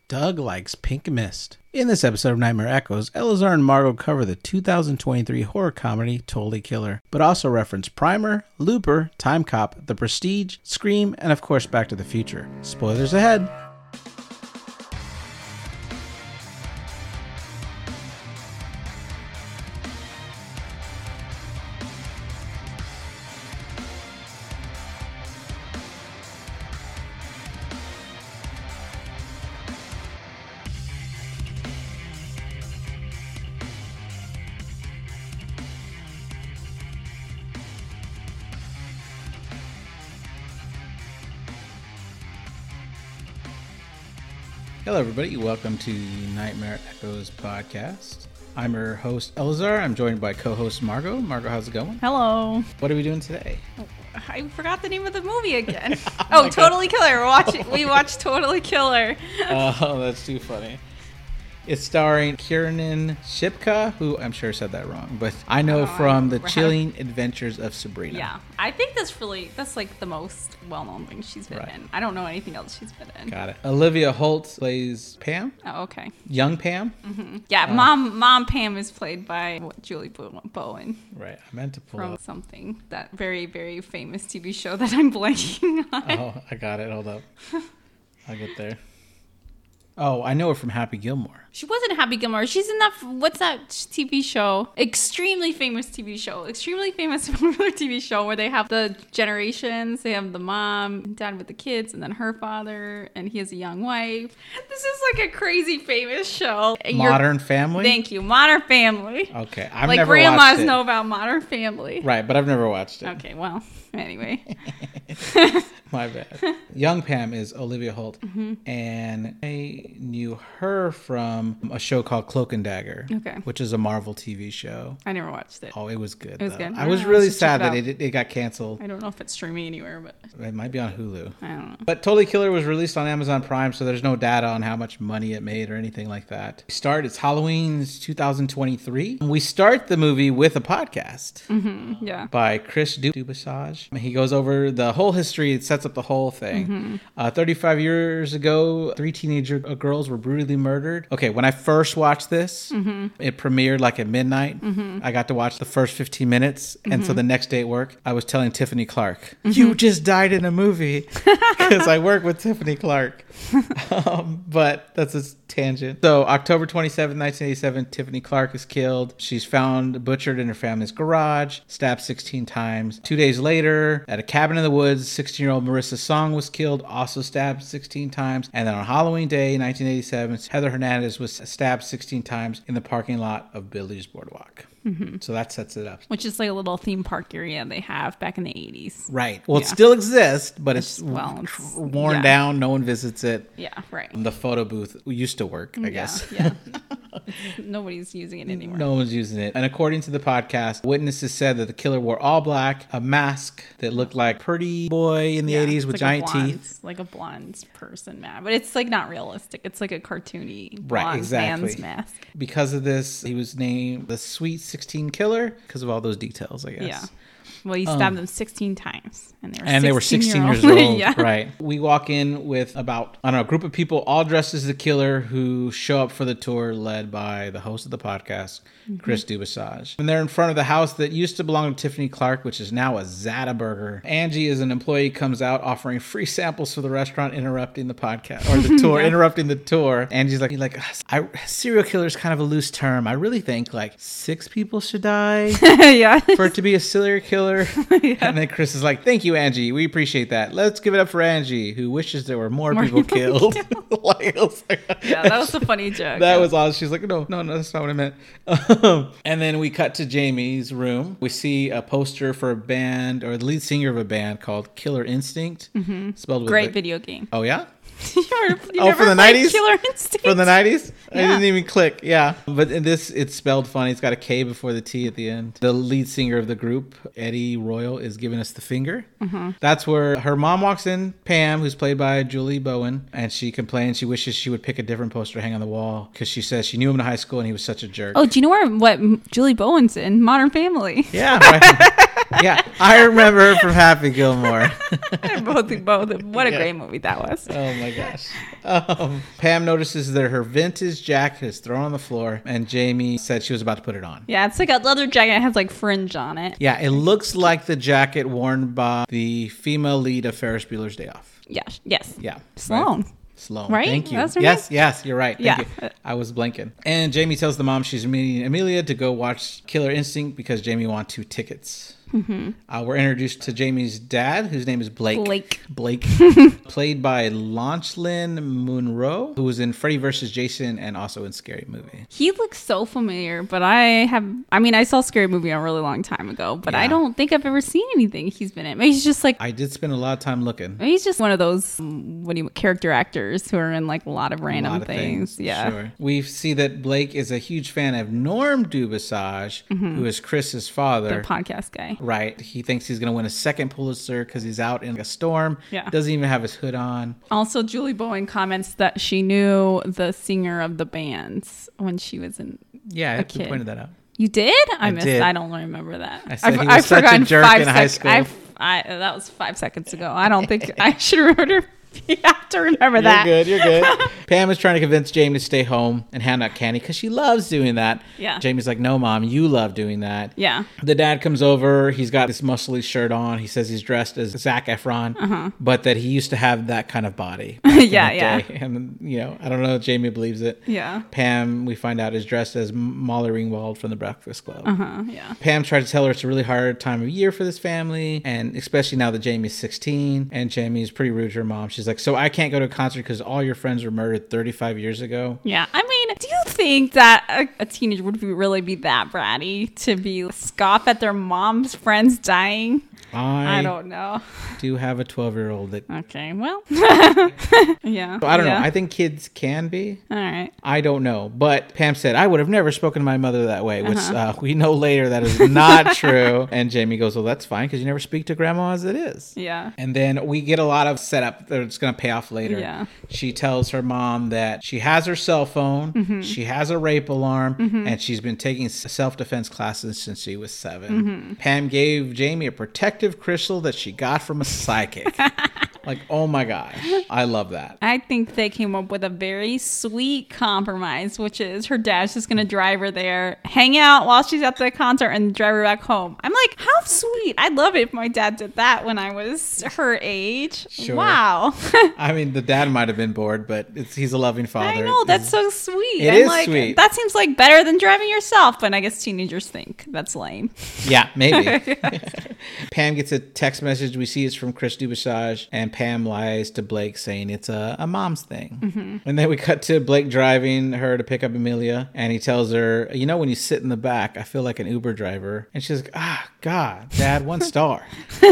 Doug likes pink mist. In this episode of Nightmare Echoes, Elazar and Margot cover the 2023 horror comedy Totally Killer, but also reference Primer, Looper, Time Cop, The Prestige, Scream, and of course Back to the Future. Spoilers ahead! Hello everybody, welcome to the Nightmare Echoes podcast. I'm your host Elazar. I'm joined by co-host Margot. Margot, how's it going? Hello. What are we doing today? I forgot the name of the movie again. Oh, Totally Killer. We watched Totally Killer. Oh, that's too funny. It's starring Kiernan Shipka, who I'm sure said that wrong, but I know from The Chilling Adventures of Sabrina. Yeah, I think that's like the most well-known thing she's been in. I don't know anything else she's been in. Got it. Olivia Holt plays Pam. Oh, okay. Young Pam. Mm-hmm. Yeah, Mom Pam is played by Julie Bowen. Right. I meant to pull from up something, that very, very famous TV show that I'm blanking on. Oh, I got it. Hold up. I'll get there. Oh, I know her from Happy Gilmore. She wasn't Happy Gilmore. She's in that, what's that TV show? Extremely famous TV show. Extremely famous popular TV show where they have the generations. They have the mom and dad with the kids and then her father and he has a young wife. This is like a crazy famous show. Modern Family? Thank you. Modern Family. Okay. I've like never grandmas watched it. know about Modern Family. Right, but I've never watched it. Okay, well, anyway. My bad. Young Pam is Olivia Holt, and I knew her from a show called Cloak and Dagger, which is a Marvel TV show. I never watched it. Oh, it was good. It was good. I was really sad that it got canceled. I don't know if it's streaming anywhere, but it might be on Hulu. I don't know. But Totally Killer was released on Amazon Prime, so there's no data on how much money it made or anything like that. It's Halloween 2023. We start the movie with a podcast by Chris Dubasage. He goes over the whole history. It sets up the whole thing. 35 years ago, 3 teenager girls were brutally murdered. Okay, when I first watched this, it premiered like at midnight. I got to watch the first 15 minutes, and so the next day at work, I was telling Tiffany Clark, you just died in a movie, because I work with Tiffany Clark. But that's a tangent. So October 27, 1987, Tiffany Clark is killed. She's found butchered in her family's garage, stabbed 16 times. 2 days later, at a cabin in the woods, 16-year-old Marissa Song was killed, also stabbed 16 times. And then on Halloween Day, 1987, Heather Hernandez was stabbed 16 times in the parking lot of Billy's Boardwalk. So that sets it up. Which is like a little theme park area they have back in the 80s. Right. Well, it still exists, but it's worn down. No one visits it. Yeah, right. The photo booth used to work, I guess. Yeah. Nobody's using it anymore. No one's using it. And according to the podcast, witnesses said that the killer wore all black, a mask that looked like Pretty Boy in the 80s with giant teeth. Like a blonde person, man. But it's like not realistic. It's like a cartoony blonde man's mask. Because of this, he was named the Sweet 16 Killer because of all those details, I guess. Yeah. Well, he stabbed them 16 times. And they were 16 years old. Yeah. Right. We walk in with about, a group of people all dressed as the killer who show up for the tour led by the host of the podcast, Chris Dubasage. And they're in front of the house that used to belong to Tiffany Clark, which is now a Zata Burger. Angie, as an employee, comes out offering free samples for the restaurant, interrupting the podcast, or the tour, interrupting the tour. Angie's like, serial killer is kind of a loose term. I really think like 6 people should die for it to be a serial killer. And then Chris is like, thank you, Angie. We appreciate that. Let's give it up for Angie, who wishes there were more people killed. Yeah, that was a funny joke. That was awesome. She's like, no, that's not what I meant. And then we cut to Jamie's room. We see a poster for a band, or the lead singer of a band called Killer Instinct. Spelled with Great video game. Oh, yeah? You never for the 90s? Killer Instinct? From the 90s? Yeah. I didn't even click. Yeah. But in this, it's spelled funny. It's got a K before the T at the end. The lead singer of the group, Eddie Royal, is giving us the finger. That's where her mom walks in, Pam, who's played by Julie Bowen, and she complains she wishes she would pick a different poster to hang on the wall because she says she knew him in high school and he was such a jerk. Oh, do you know what Julie Bowen's in? Modern Family. Yeah, right. Yeah, I remember her from Happy Gilmore. both. What a great movie that was. Oh my gosh. Pam notices that her vintage jacket is thrown on the floor, and Jamie said she was about to put it on. Yeah, it's like a leather jacket. It has like fringe on it. Yeah, it looks like the jacket worn by the female lead of Ferris Bueller's Day Off. Yeah. Yes. Yeah. Sloane. Right? Sloane. Right? Thank you. That's her Yes, you're right. Thank Yeah. you. I was blanking. And Jamie tells the mom she's meeting Amelia to go watch Killer Instinct because Jamie wants 2 tickets. We're introduced to Jamie's dad, whose name is Blake. Played by Launchlin Munro, who was in Freddy vs. Jason and also in Scary Movie. He looks so familiar, but I saw Scary Movie a really long time ago, but I don't think I've ever seen anything he's been in. Maybe he's just like... I did spend a lot of time looking. Maybe he's just one of those, character actors who are in like a lot of random things. Yeah. Sure. We see that Blake is a huge fan of Norm Dubasage, who is Chris's father. The podcast guy. Right. He thinks he's going to win a second Pulitzer because he's out in a storm. Yeah. Doesn't even have his hood on. Also, Julie Bowen comments that she knew the singer of the bands when she was in Yeah, kid. I pointed that out. You did? I missed. did. I don't remember that. I said he was such a jerk in high school. That was 5 seconds ago. I don't think I should remember. You have to remember that. You're good. Pam is trying to convince Jamie to stay home and hand out candy because she loves doing that. Yeah. Jamie's like, no, Mom, you love doing that. Yeah. The dad comes over. He's got this muscly shirt on. He says he's dressed as Zac Efron, but that he used to have that kind of body. Yeah. And, I don't know if Jamie believes it. Yeah. Pam, we find out, is dressed as Molly Ringwald from The Breakfast Club. Yeah. Pam tried to tell her it's a really hard time of year for this family, and especially now that Jamie's 16, and Jamie's pretty rude to her mom. She's like, so I can't go to a concert because all your friends were murdered 35 years ago. Yeah. I mean, do you think that a teenager would really be that bratty to be scoff at their mom's friends dying? I don't know. Do have a 12-year-old that... Okay, well. Yeah. So I don't know. I think kids can be. All right. I don't know. But Pam said, I would have never spoken to my mother that way, which we know later that is not true. And Jamie goes, well, that's fine because you never speak to grandma as it is. Yeah. And then we get a lot of setup that it's going to pay off later. Yeah. She tells her mom that she has her cell phone, she has a rape alarm, and she's been taking self-defense classes since she was 7. Pam gave Jamie a protective crystal that she got from a psychic. Like, oh my gosh. I love that. I think they came up with a very sweet compromise, which is her dad's just going to drive her there, hang out while she's at the concert, and drive her back home. I'm like, how sweet. I'd love it if my dad did that when I was her age. Sure. Wow. I mean, the dad might have been bored, but he's a loving father. I know. That's so sweet. It is sweet. That seems like better than driving yourself, but I guess teenagers think that's lame. Yeah, maybe. Pam gets a text message. We see it's from Chris Dubasage, and Pam lies to Blake saying it's a mom's thing. And then we cut to Blake driving her to pick up Amelia, and he tells her, when you sit in the back, I feel like an Uber driver. And she's like, God, Dad, 1 star.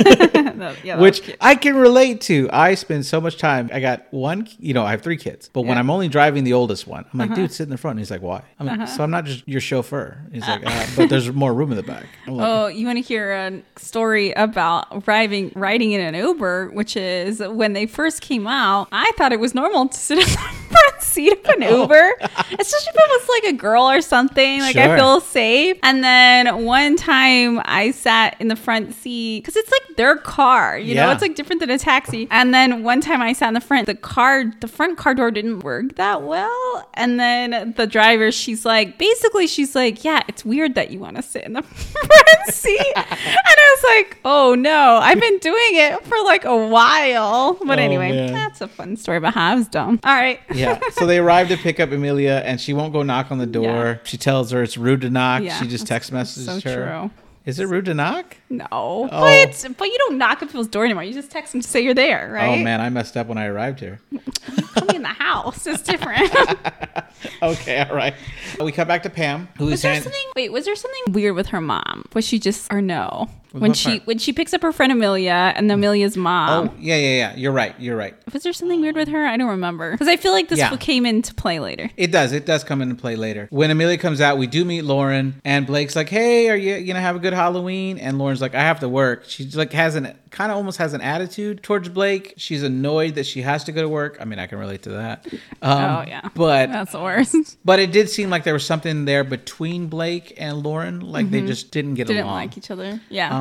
Which I can relate to. I spend so much time. I got one, I have 3 kids, but when I'm only driving the oldest one, I'm like, dude, sit in the front. And he's like, why? I'm like, so I'm not just your chauffeur. He's like, but there's more room in the back. Like, you want to hear a story about riding in an Uber, which is when they first came out, I thought it was normal to sit in the front seat of an Uber, especially if it was like a girl or something. Like, I feel safe. And then one time I sat in the front seat because it's like their car, you know, it's like different than a taxi. And then one time I sat in the front, the front car door didn't work that well. And then the driver, she's like, yeah, it's weird that you want to sit in the front seat. And I was like, oh no, I've been doing it for like a while. But anyway, that's a fun story about how I was dumb. All right. Yeah. So they arrive to pick up Amelia, and she won't go knock on the door. Yeah. She tells her it's rude to knock. Yeah, she just text messages her. True. Is it rude to knock? No. Oh. But you don't knock on people's door anymore. You just text them to say you're there, right? Oh man, I messed up when I arrived here. Come in the house. It's different. Okay, all right. We cut back to Pam, who was there something weird with her mom? Was she just, or no? When she picks up her friend Amelia and Amelia's mom. Oh, yeah. You're right. Was there something weird with her? I don't remember. Because I feel like this came into play later. It does come into play later. When Amelia comes out, we do meet Lauren, and Blake's like, hey, are you going to have a good Halloween? And Lauren's like, I have to work. She's like, almost has an attitude towards Blake. She's annoyed that she has to go to work. I mean, I can relate to that. But that's the worst. But it did seem like there was something there between Blake and Lauren. Like they just didn't get along. Didn't like each other. Yeah.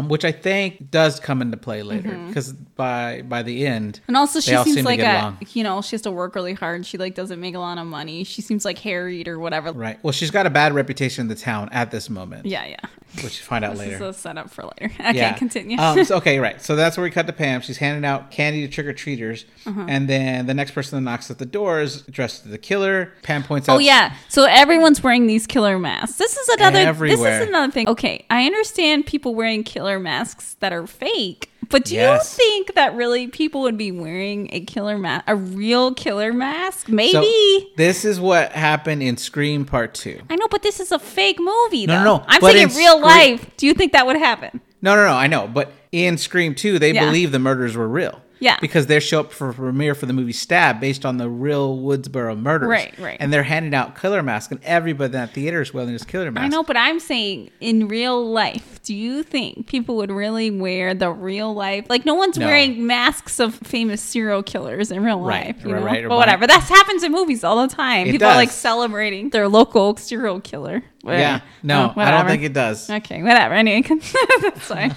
which I think does come into play later because by the end, and also she seems like she has to work really hard. She like doesn't make a lot of money. She seems like harried or whatever. Right. Well, she's got a bad reputation in the town at this moment. Yeah. Which you find out later. This is a setup for later. Okay, continue. Right. So that's where we cut to Pam. She's handing out candy to trick-or-treaters. And then the next person that knocks at the door is dressed as the killer. Pam points out... Oh, yeah. So everyone's wearing these killer masks. This is another thing. Okay, I understand people wearing killer masks that are fake. But do you think that really people would be wearing a real killer mask? Maybe. So this is what happened in Scream Part 2. I know, but this is a fake movie, though. No. I'm saying in real life. Do you think that would happen? No, I know. But in Scream 2, they believe the murders were real. Yeah. Because they show up for premiere for the movie Stab based on the real Woodsboro murders. Right. And they're handing out killer masks, and everybody in that theater is wearing this killer mask. I know, but I'm saying in real life, do you think people would really wear the real life? Like, no one's wearing masks of famous serial killers in real life. You know? Right. But whatever. That happens in movies all the time. People are like celebrating their local serial killer. Yeah. No, I don't think it does. Okay, whatever. Anyway, sorry.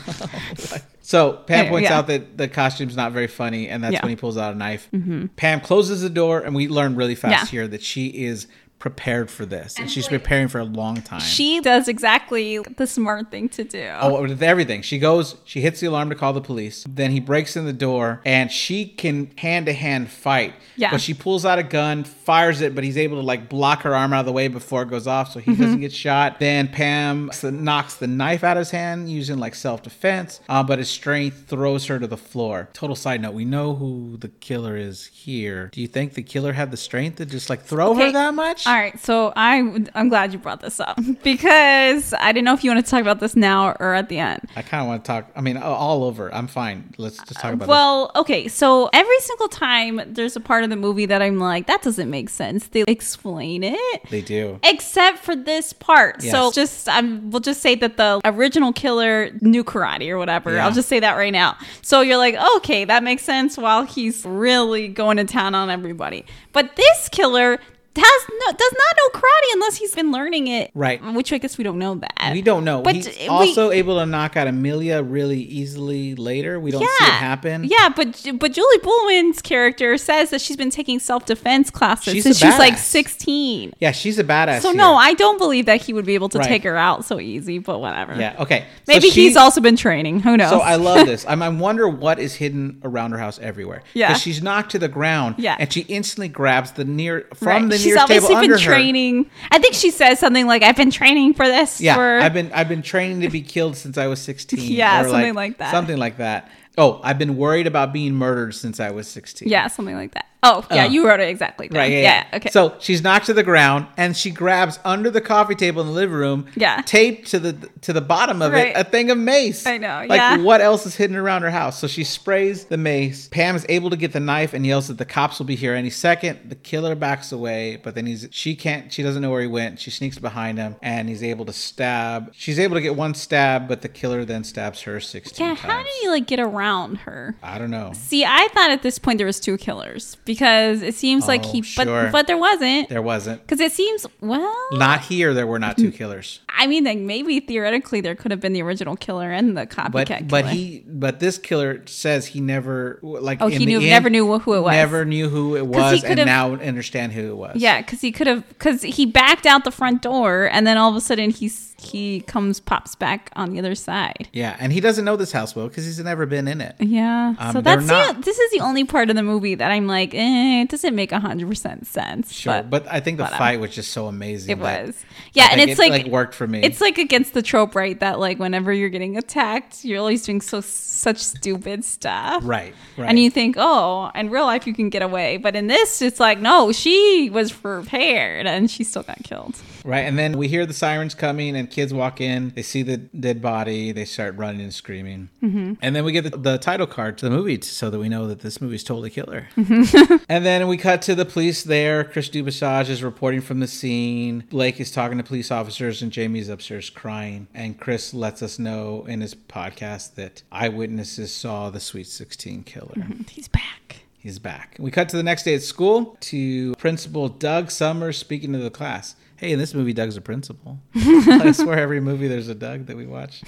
So Pam points out that the costume's not very funny, and that's when he pulls out a knife. Pam closes the door, and we learn really fast here that she is prepared for this, and she's preparing for a long time. She does exactly the smart thing to do. Oh, with everything. She hits the alarm to call the police. Then he breaks in the door, and she can hand-to-hand fight. Yeah. But she pulls out a gun, fires it, but he's able to like block her arm out of the way before it goes off so he doesn't get shot. Then Pam knocks the knife out of his hand using like self-defense, but his strength throws her to the floor. Total side note, we know who the killer is here. Do you think the killer had the strength to just like throw her that much? All right, so I'm glad you brought this up because I didn't know if you want to talk about this now or at the end. I kind of want to talk. I mean, all over. I'm fine. Let's just talk about it. Well, okay, so every single time there's a part of the movie that I'm like, that doesn't make sense. They explain it. They do. Except for this part. Yes. So we'll just say that the original killer knew karate or whatever. Yeah. I'll just say that right now. So you're like, okay, that makes sense while he's really going to town on everybody. But this killer does not know karate unless he's been learning it. Right. Which I guess we don't know that. We don't know. But he's also able to knock out Amelia really easily later. We don't see it happen. Yeah, but Julie Bullman's character says that she's been taking self-defense classes since she's like 16. Yeah, she's a badass. So no, I don't believe that he would be able to take her out so easy, but whatever. Yeah, okay. Maybe he's also been training. Who knows? So I love this. I wonder what is hidden around her house everywhere. Yeah. Because she's knocked to the ground and she instantly grabs the nearest table under her. She's obviously been training. I think she says something like, I've been training for this. Yeah, I've been training to be killed since I was 16. Yeah, or something like that. Something like that. Oh, I've been worried about being murdered since I was 16. Yeah, something like that. Oh, yeah, you wrote it exactly down. Right, yeah. Okay. So she's knocked to the ground, and she grabs under the coffee table in the living room, taped to the bottom of it, a thing of mace. I know, Like, what else is hidden around her house? So she sprays the mace. Pam is able to get the knife and yells that the cops will be here any second. The killer backs away, but then she doesn't know where he went. She sneaks behind him, and he's able to stab. She's able to get one stab, but the killer then stabs her 16 times. Yeah, how did he, get around her? I don't know. See, I thought at this point there was two killers. Because it seems like but there wasn't. There wasn't. Because it seems, not here, there were not two killers. I mean, like maybe theoretically there could have been the original killer and the copycat killer. But this killer says he never, never knew who it was. Never knew who it was and now understand who it was. Yeah, because he backed out the front door and then all of a sudden he pops back on the other side. Yeah, and he doesn't know this house well because he's never been in it. Yeah, so this is the only part of the movie that I'm like, it doesn't make 100% sense. Sure, but I think the fight was just so amazing. It was. Yeah, and it's like worked for me. It's like against the trope, right? That like whenever you're getting attacked, you're always doing such stupid stuff. Right. And you think, oh, in real life you can get away. But in this, it's like, no, she was prepared and she still got killed. Right, and then we hear the sirens coming and kids walk in. They see the dead body. They start running and screaming. Mm-hmm. And then we get the title card to the movie so that we know that this movie's totally killer. Mm-hmm. And then we cut to the police there. Chris Dubasage is reporting from the scene. Blake is talking to police officers and Jamie's upstairs crying. And Chris lets us know in his podcast that eyewitnesses saw the Sweet 16 killer. Mm-hmm. He's back. He's back. We cut to the next day at school to Principal Doug Summers speaking to the class. Hey, in this movie, Doug's a principal. I swear every movie there's a Doug that we watch.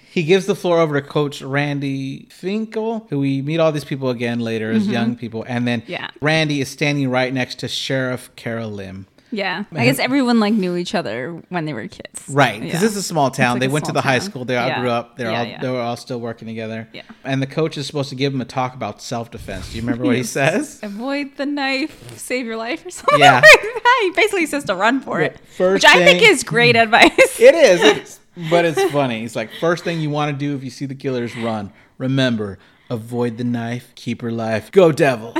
He gives the floor over to Coach Randy Finkel, who we meet all these people again later as young people. And then Randy is standing right next to Sheriff Carol Lim. Yeah. I guess everyone like knew each other when they were kids. Right. Because this is a small town. Like they went to the high school. They all grew up. They were all still working together. Yeah. And the coach is supposed to give him a talk about self-defense. Do you remember what he says? Avoid the knife, save your life or something. Yeah. He basically says to run for it. Which I think is great advice. It is. But it's funny. It's like, first thing you want to do if you see the killer is run. Remember, avoid the knife, keep her life. Go Devils.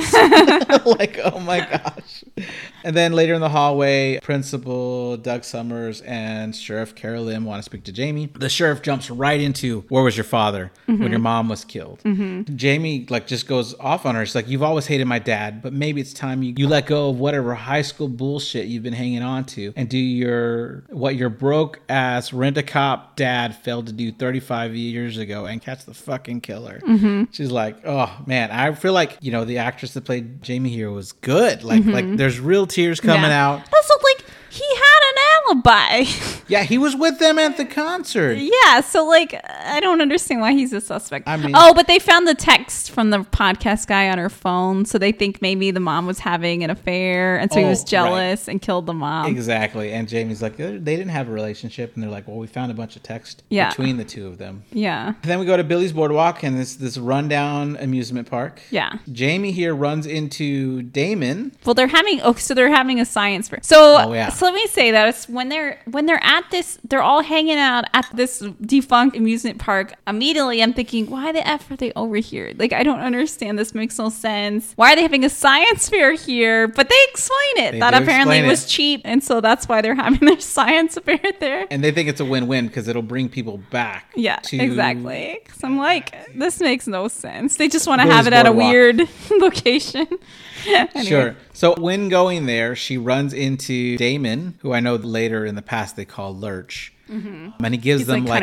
Like, oh my gosh. And then later in the hallway, Principal Doug Summers and Sheriff Carol Lim want to speak to Jamie. The sheriff jumps right into, where was your father when your mom was killed? Jamie like just goes off on her. She's like, you've always hated my dad, but maybe it's time you let go of whatever high school bullshit you've been hanging on to and do what your broke ass rent-a-cop dad failed to do 35 years ago and catch the fucking killer. She's like, oh man, I feel like, the actress that played Jamie here was good. Like there's real tears coming out. Also, like, he had an alibi. Yeah, he was with them at the concert. Yeah, so like, I don't understand why he's a suspect. I mean, but they found the text from the podcast guy on her phone, so they think maybe the mom was having an affair, and so he was jealous and killed the mom. Exactly, and Jamie's like, they didn't have a relationship, and they're like, well, we found a bunch of text between the two of them. Yeah. And then we go to Billy's Boardwalk, and this rundown amusement park. Yeah. Jamie here runs into Damon. Well, they're having a science fair. So let me say that it's when they're at this, they're all hanging out at this defunct amusement park. Immediately, I'm thinking, why the F are they over here? Like, I don't understand. This makes no sense. Why are they having a science fair here? But they explain it. That apparently was cheap, and so that's why they're having their science fair there. And they think it's a win-win because it'll bring people back. Yeah, exactly. So I'm like, this makes no sense. They just want to have it at a weird location. Anyway. Sure. So when going there, she runs into Damon, who I know later in the past they call Lurch. And he gives them like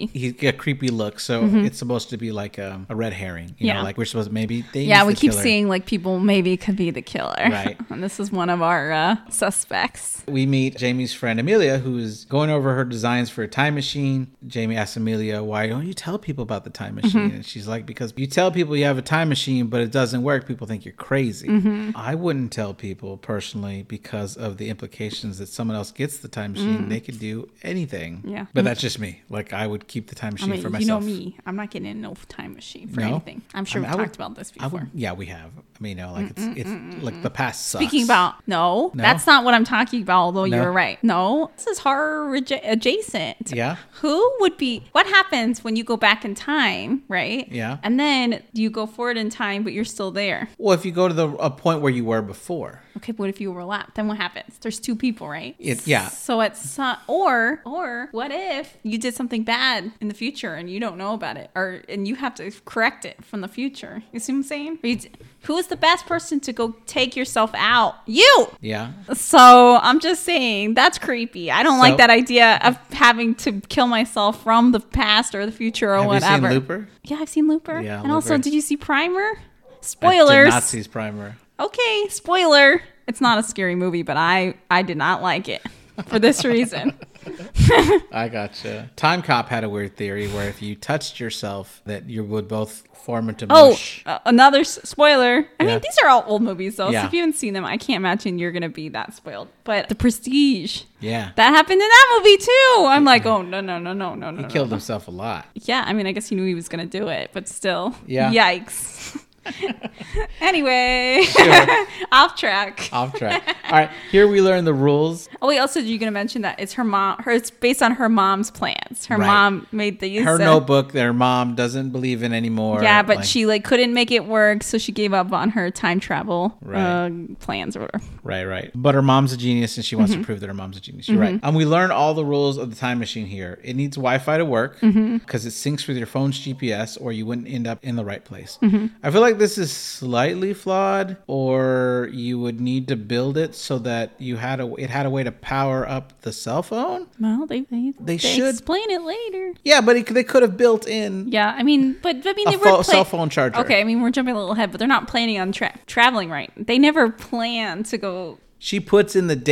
a creepy look. So it's supposed to be like a red herring. You know, like we're supposed to maybe we keep seeing like people maybe could be the killer. Right. And this is one of our suspects. We meet Jamie's friend Amelia, who's going over her designs for a time machine. Jamie asks Amelia, why don't you tell people about the time machine? And she's like, because you tell people you have a time machine, but it doesn't work, people think you're crazy. I wouldn't tell people personally because of the implications that someone else gets the time machine. They could do anything. Yeah. But that's just me. Like, I would keep the time machine for myself. You know me. I'm not getting in no time machine for anything. I'm sure we've talked about this before. Yeah, we have. I mean, it's like the past sucks. Speaking about, no, that's not what I'm talking about, although you're right. No, this is horror adjacent. Yeah. What happens when you go back in time, right? Yeah. And then you go forward in time, but you're still there. Well, if you go to a point where you were before. Okay, but what if you overlap? Then what happens? There's two people, right? Yeah. So it's or what if you did something bad in the future and you don't know about it, and you have to correct it from the future? You see what I'm saying? Who is the best person to go take yourself out? You. Yeah. So I'm just saying that's creepy. I don't like that idea of having to kill myself from the past or the future or whatever. Have you seen Looper? Yeah, I've seen Looper. Yeah, and Looper. Also, did you see Primer? Spoilers. I did not see Primer. Okay, spoiler. It's not a scary movie, but I did not like it for this reason. I gotcha. Time Cop had a weird theory where if you touched yourself, that you would both form into mush. Another spoiler. I mean, these are all old movies, though. Yeah. So if you haven't seen them, I can't imagine you're going to be that spoiled. But The Prestige. Yeah. That happened in that movie, too. I'm like, oh, no. He killed himself a lot. Yeah, I mean, I guess he knew he was going to do it, but still. Yeah. Yikes. Anyway, off track. All right, here we learn the rules. Oh wait, also you're gonna mention that it's her mom. It's based on her mom's plans. Her mom made her notebook that her mom doesn't believe in anymore. Yeah, but she couldn't make it work, so she gave up on her time travel plans or whatever. Right. But her mom's a genius, and she wants to prove that her mom's a genius. You're right. And we learn all the rules of the time machine here. It needs Wi-Fi to work because it syncs with your phone's GPS, or you wouldn't end up in the right place. I feel like this is slightly flawed, or you would need to build it so that it had a way to power up the cell phone. Well, they should explain it later. Yeah, but they could have built in. Yeah, I mean, they were cell phone charger. Okay, I mean, we're jumping a little ahead, but they're not planning on traveling, right? They never plan to go. She puts in the date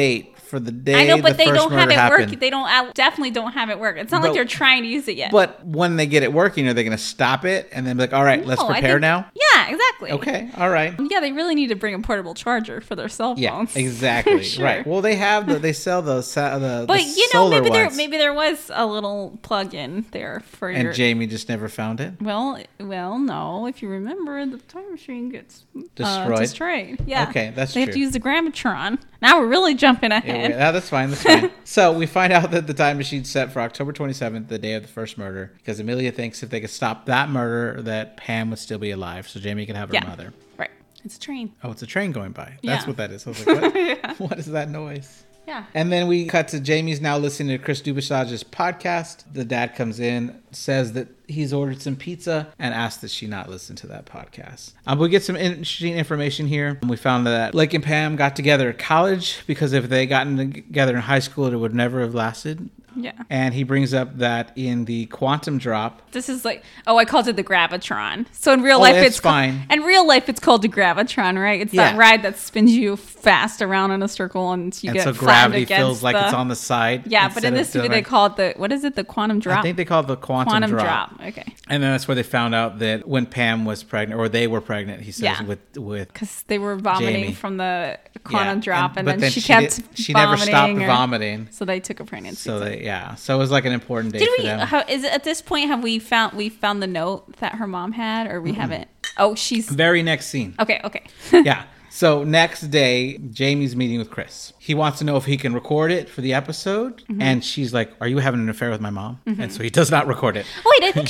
for the day. I know, but the they don't have it happened. work. They definitely don't have it work. It's not like they're trying to use it yet. But when they get it working, are they going to stop it and then be like, all right, let's prepare now? Yeah, exactly. Okay, all right. Yeah, they really need to bring a portable charger for their cell phones. Yeah, exactly. Sure. Right. Well, they sell the but solar maybe there was a little plug-in there for and Jamie just never found it. Well, no. If you remember, the time machine gets destroyed. Yeah. Okay, that's they true. Have to use the gravitron. Now we're really jumping ahead. Yeah, that's fine. That's fine. So we find out that the time machine's set for October 27th, the day of the first murder, because Amelia thinks if they could stop that murder, that Pam would still be alive, so Jamie can have her mother. Right. It's a train. Oh, it's a train going by. That's what that is. I was like, what? What is that noise? Yeah. And then we cut to Jamie's now listening to Chris Dubisage's podcast. The dad comes in, says that he's ordered some pizza, and asks that she not listen to that podcast. We get some interesting information here. We found that Blake and Pam got together at college because if they gotten together in high school, it would never have lasted. Yeah. And he brings up that in the Quantum Drop. This is like, I called it the Gravitron. So in real life, it's fine. In real life, it's called the Gravitron, right? It's that ride that spins you fast around in a circle and you get so gravity against feels like it's on the side. Yeah, but in this movie, they call it the Quantum Drop? I think they call it the Quantum Drop. Okay. And then that's where they found out that when Pam was pregnant, or they were pregnant, he says, with because they were vomiting Jamie. from the Quantum Drop, and then she she never stopped vomiting. So they took a pregnancy. So it was like an important day for them. Is it at this point have we found the note that her mom had, or we haven't? Oh, she's very next scene. Okay. Yeah. So next day, Jamie's meeting with Chris. He wants to know if he can record it for the episode, and she's like, "Are you having an affair with my mom?" And so he does not record it. Wait, I think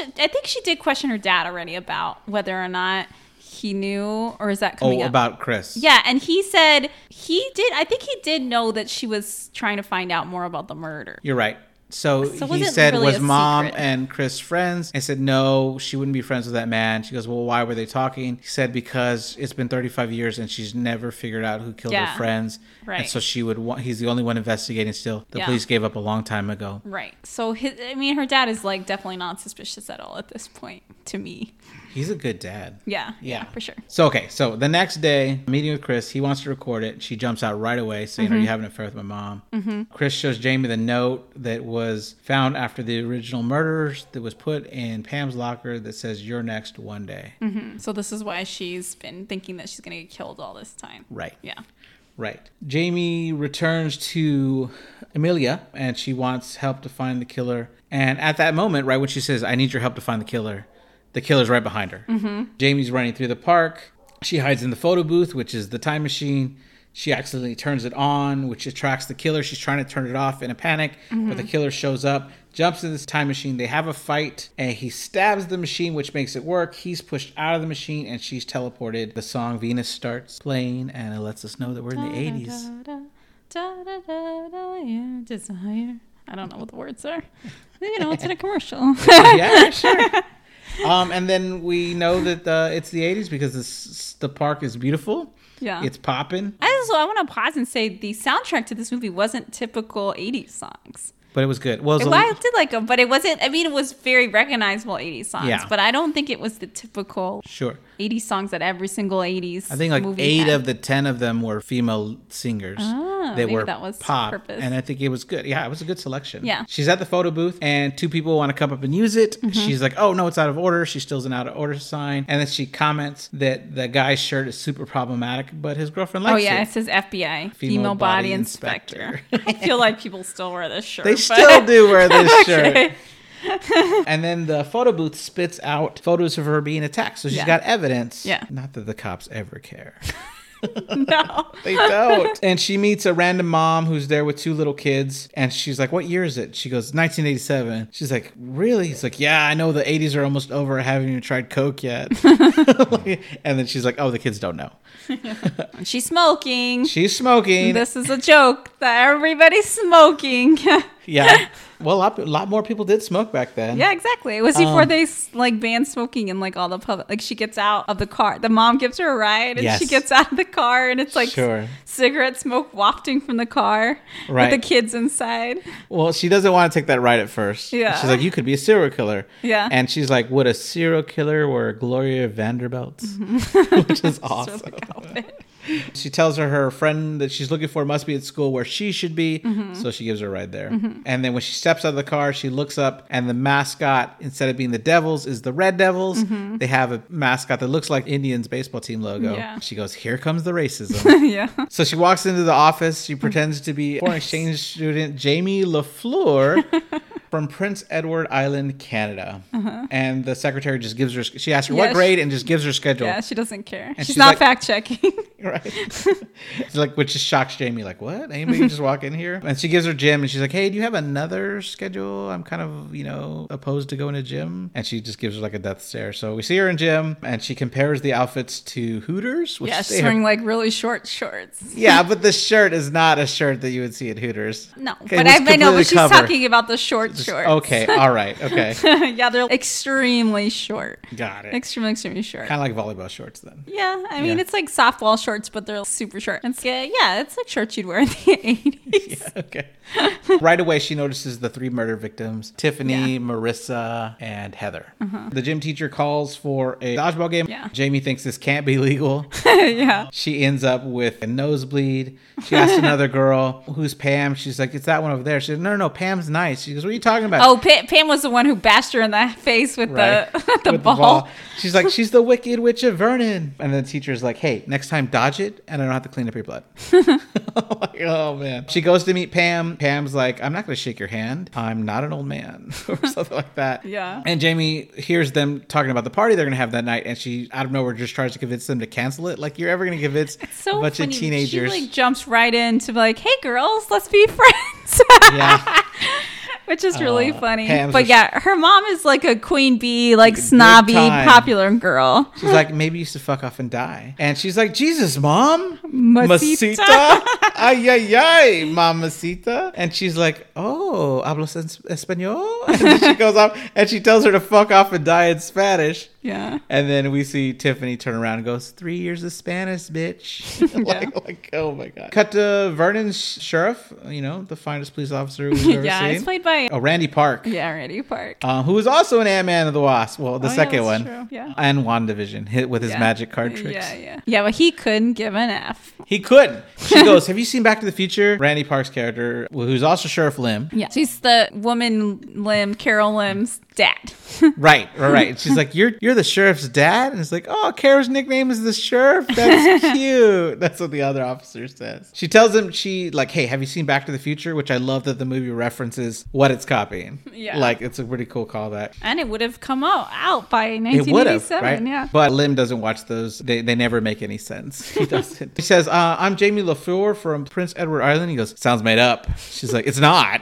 she did question her dad already about whether or not he knew, or is that coming up? About Chris. Yeah, and he said he did. I think he did know that she was trying to find out more about the murder. You're right. So he said, really was mom and Chris friends? I said, no, she wouldn't be friends with that man. She goes, well, why were they talking? He said, because it's been 35 years and she's never figured out who killed her friends. Right. And so he's the only one investigating still. The police gave up a long time ago. Right. So, her dad is like definitely not suspicious at all at this point to me. He's a good dad. Yeah, for sure. So the next day, meeting with Chris, he wants to record it. She jumps out right away saying, are you having an affair with my mom? Chris shows Jamie the note that was found after the original murders that was put in Pam's locker that says, you're next one day. So this is why she's been thinking that she's going to get killed all this time. Right. Yeah. Right. Jamie returns to Amelia and she wants help to find the killer. And at that moment, right when she says, I need your help to find the killer's right behind her. Jamie's running through the park. She hides in the photo booth, which is the time machine. She accidentally turns it on, which attracts the killer. She's trying to turn it off in a panic, but the killer shows up, jumps in this time machine. They have a fight, and he stabs the machine, which makes it work. He's pushed out of the machine, and she's teleported. The song Venus starts playing, and it lets us know that we're in the 80s. Yeah, desire. I don't know what the words are. It's in a commercial. Yeah, sure. And then we know that it's the 80s because the park is beautiful. Yeah. It's popping. I want to pause and say the soundtrack to this movie wasn't typical 80s songs. But it was good. I did like them, but it wasn't. I mean, it was very recognizable 80s songs. Yeah. But I don't think it was the typical 80s songs that every single 80s I think like movie 8 had. of the 10 of them were female singers. They were that was pop. purpose. And I think it was good. Yeah, it was a good selection. Yeah. She's at the photo booth and 2 people want to come up and use it. She's like, oh, no, it's out of order. She steals an out of order sign. And then she comments that the guy's shirt is super problematic, but his girlfriend likes it. Oh, yeah. It says FBI, Female Body Inspector. I feel like people still wear this shirt. They still do wear this shirt. And then the photo booth spits out photos of her being attacked. So she's got evidence. Yeah. Not that the cops ever care. No. They don't. And she meets a random mom who's there with 2 little kids. And she's like, what year is it? She goes, 1987. She's like, really? He's like, yeah, I know the 80s are almost over. I haven't even tried Coke yet. And then she's like, oh, the kids don't know. She's smoking. This is a joke that everybody's smoking. Yeah. Well, a lot more people did smoke back then. Yeah, exactly. It was before they banned smoking in all the public. Like she gets out of the car. The mom gives her a ride and she gets out of the car and it's cigarette smoke wafting from the car with the kids inside. Well, she doesn't want to take that ride at first. Yeah. She's like, you could be a serial killer. Yeah. And she's like, would a serial killer wear Gloria Vanderbilt? Which is awesome. She tells her friend that she's looking for must be at school where she should be. So she gives her a ride there. And then when she steps out of the car, she looks up and the mascot, instead of being the Devils, is the Red Devils. They have a mascot that looks like Indians baseball team logo. Yeah. She goes, here comes the racism. Yeah. So she walks into the office. She pretends to be foreign exchange student Jamie LaFleur from Prince Edward Island, Canada. And the secretary just gives her, she asks her what grade and just gives her schedule. Yeah, she doesn't care. And she's not like, fact checking. Right. It's like, which just shocks Jamie. Like, what? Anybody can just walk in here? And she gives her gym and she's like, hey, do you have another schedule? I'm kind of, opposed to going to gym. And she just gives her like a death stare. So we see her in gym and she compares the outfits to Hooters. Which she's wearing like really short shorts. Yeah, but the shirt is not a shirt that you would see at Hooters. No, but I know, but she's talking about the shorts. Okay, all right, okay. Yeah, they're extremely short. Got it. Extremely short. Kind of like volleyball shorts then. Yeah, I mean, it's like softball shorts, but they're super short. It's like shorts you'd wear in the 80s. Yeah, okay. Right away, she notices the 3 murder victims, Tiffany, Marissa, and Heather. The gym teacher calls for a dodgeball game. Yeah. Jamie thinks this can't be legal. Yeah. She ends up with a nosebleed. She asks another girl, who's Pam? She's like, it's that one over there. She says, no, Pam's nice. She goes, what are you talking about? Oh, Pam was the one who bashed her in the face with the ball. She's like, she's the Wicked Witch of Vernon. And the teacher's like, hey, next time dodge it and I don't have to clean up your blood. Like, oh, man. She goes to meet Pam. Pam's like, I'm not going to shake your hand. I'm not an old man. Or something like that. Yeah. And Jamie hears them talking about the party they're going to have that night. And she, out of nowhere, just tries to convince them to cancel it. Like, you're ever going to convince a bunch of teenagers. She jumps right into like, hey, girls, let's be friends. Yeah. Which is really funny. But her mom is like a queen bee, like snobby, popular girl. She's like, maybe you should fuck off and die. And she's like, Jesus, Mom. Masita. Ay, ay, ay, mamacita. And she's like, oh, hablas español? And then she goes off and she tells her to fuck off and die in Spanish. Yeah. And then we see Tiffany turn around and goes, 3 years of Spanish, bitch. like, oh my God. Cut to Vernon's sheriff, the finest police officer we've ever seen. It's played by Randy Park. Yeah, Randy Park. Who is also an Ant-Man of the Wasp. Well, the second one. True. Yeah. And WandaVision, hit with his magic card tricks. Yeah, but he couldn't give an F. He couldn't. She goes, have you seen Back to the Future? Randy Park's character, who's also Sheriff Lim. Yeah. She's the woman Lim, Carol Lim's dad. Right. She's like, you're the sheriff's dad? And it's like, oh, Carol's nickname is the sheriff? That's cute. That's what the other officer says. She tells him, hey, have you seen Back to the Future? Which I love that the movie references what it's copying. Yeah. Like, it's a pretty cool callback. And it would have come out by 1987. It would have, right? Yeah. But Lim doesn't watch those. They never make any sense. He doesn't. He says, I'm Jamie LaFleur from Prince Edward Island. He goes, sounds made up. She's like, it's not.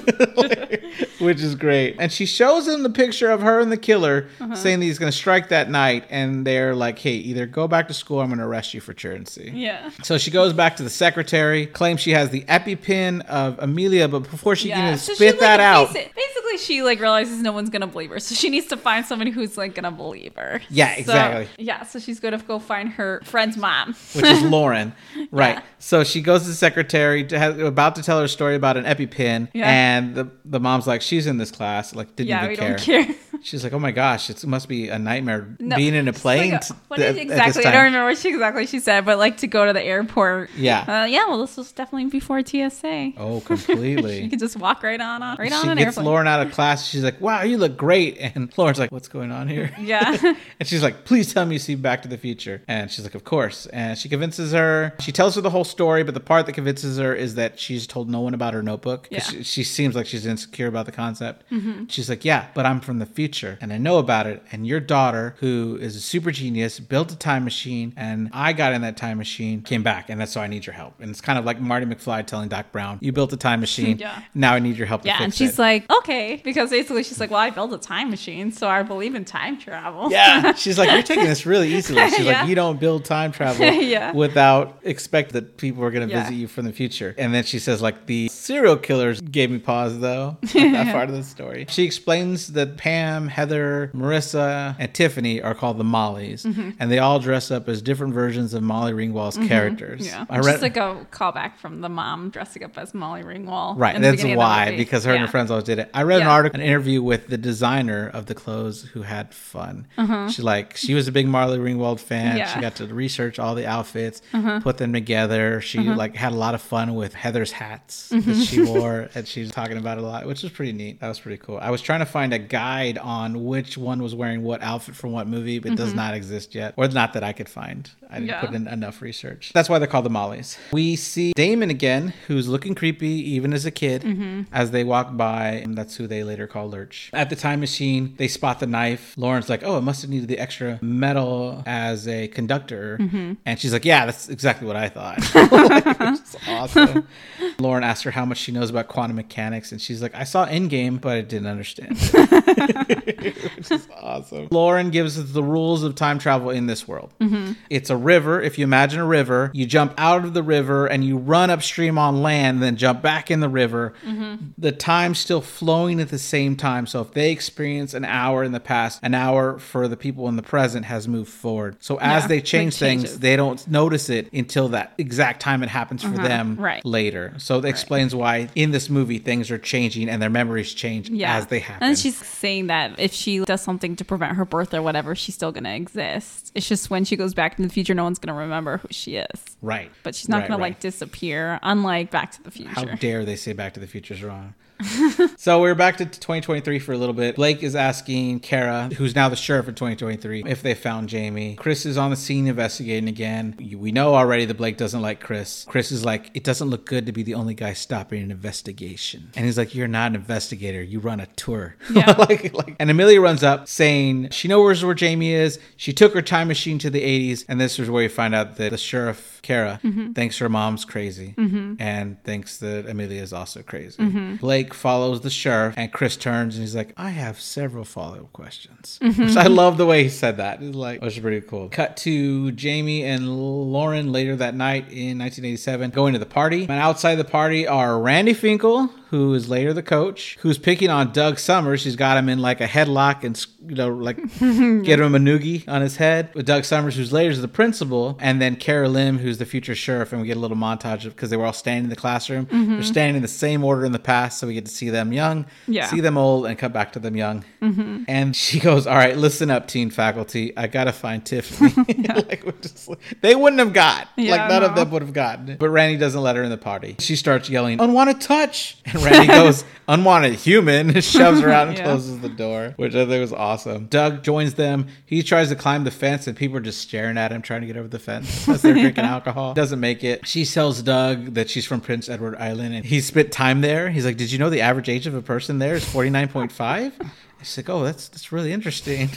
Which is great. And she shows him the picture of her and the killer, saying that he's going to strike that night. And they're like, hey, either go back to school or I'm going to arrest you for truancy. Yeah. So she goes back to the secretary, claims she has the EpiPen of Amelia, but before she can even spit that out. Basically, she realizes no one's going to believe her. So she needs to find somebody who's going to believe her. Yeah, exactly. So she's going to go find her friend's mom. Which is Lauren. Right. Yeah. So she goes to the secretary, about to tell her story about an EpiPen. Yeah. And the mom's like, she's in this class. Like, didn't even care. Yeah, we don't care. She's like, oh my gosh, it must be a nightmare being in a plane. What exactly? I don't remember what she said, but to go to the airport. Yeah. Well, this was definitely before TSA. Oh, completely. You could just walk right on an airplane. She gets Lauren out of class. She's like, wow, you look great. And Lauren's like, what's going on here? Yeah. And she's like, please tell me you see Back to the Future. And she's like, of course. And she convinces her. She tells her the whole story, but the part that convinces her is that she's told no one about her notebook. Yeah. She seems like she's insecure about the concept. Mm-hmm. She's like, yeah, but I'm from the future and I know about it. And your daughter, who is a super genius, built a time machine, and I got in that time machine, came back, and that's so I need your help. And it's kind of like Marty McFly telling Doc Brown, you built a time machine. Yeah. Now I need your help to fix it. Yeah, and she's like, okay. Because basically she's like, well, I built a time machine, so I believe in time travel. Yeah. She's like, you're taking this really easily. She's like, you don't build time travel without expecting that people are going to visit you from the future. And then she says, the serial killers gave me pause, though. That part of the story. She explains that Pam Pam, Heather, Marissa, and Tiffany are called the Mollies. And they all dress up as different versions of Molly Ringwald's characters. Yeah. Just like a callback from the mom dressing up as Molly Ringwald. Right. That's why, because her and her friends always did it. I read an interview with the designer of the clothes who had fun. She was a big Molly Ringwald fan. She got to research all the outfits, put them together. She had a lot of fun with Heather's hats that she wore, and she was talking about it a lot, which was pretty neat. That was pretty cool. I was trying to find a guide on which one was wearing what outfit from what movie, but it does not exist yet, or not that I could find. I didn't put in enough research. That's why they're called the Mollies. We see Damon again, who's looking creepy even as a kid, as they walk by, and that's who they later call Lurch. At the time machine, they spot the knife. Lauren's like, oh, it must have needed the extra metal as a conductor. And she's like, yeah, that's exactly what I thought. It's awesome. Lauren asks her how much she knows about quantum mechanics, and she's like, I saw Endgame, but I didn't understand. Which is awesome. Lauren gives us the rules of time travel in this world. It's a river. If you imagine a river, you jump out of the river and you run upstream on land, then jump back in the river. The time's still flowing at the same time. So if they experience an hour in the past, an hour for the people in the present has moved forward. So as they change things, they don't notice it until that exact time it happens for them later. So that explains why in this movie things are changing and their memories change as they happen. And she's saying that if she does something to prevent her birth or whatever, she's still going to exist. It's just when she goes back into the future, no one's going to remember who she is. Right. But she's not going to disappear, unlike Back to the Future. How dare they say Back to the Future's wrong? So we're back to 2023 for a little bit. Blake is asking Kara, who's now the sheriff of 2023, if they found Jamie. Chris is on the scene investigating again. We know already that Blake doesn't like Chris. Chris is like, it doesn't look good to be the only guy stopping an investigation. And he's like, you're not an investigator. You run a tour. Yeah. And Amelia runs up saying she knows where Jamie is. She took her time machine to the 80s. And this is where you find out that the sheriff, Kara, thinks her mom's crazy and thinks that Amelia is also crazy. Blake follows the sheriff, and Chris turns and he's like, I have several follow-up questions. Which I love the way he said that. It's like, which is pretty cool. Cut to Jamie and Lauren later that night in 1987 going to the party. And outside the party are Randy Finkel, who is later the coach, who's picking on Doug Summers. She's got him in like a headlock and, get him a noogie on his head. With Doug Summers, who's later the principal, and then Kara Lim, who's the future sheriff. And we get a little montage of, because they were all standing in the classroom. They're standing in the same order in the past, so we get to see them young, see them old, and cut back to them young. And she goes, all right, listen up, teen faculty. I gotta find Tiffany. They wouldn't have got. None of them would have gotten. But Randy doesn't let her in the party. She starts yelling, unwanted touch. And Randy goes, unwanted human, shoves her out and closes the door, which I think was awesome. Doug joins them. He tries to climb the fence, and people are just staring at him, trying to get over the fence as they're drinking alcohol. Doesn't make it. She tells Doug that she's from Prince Edward Island, and he spent time there. He's like, did you know the average age of a person there is 49.5? She's like, oh, that's really interesting.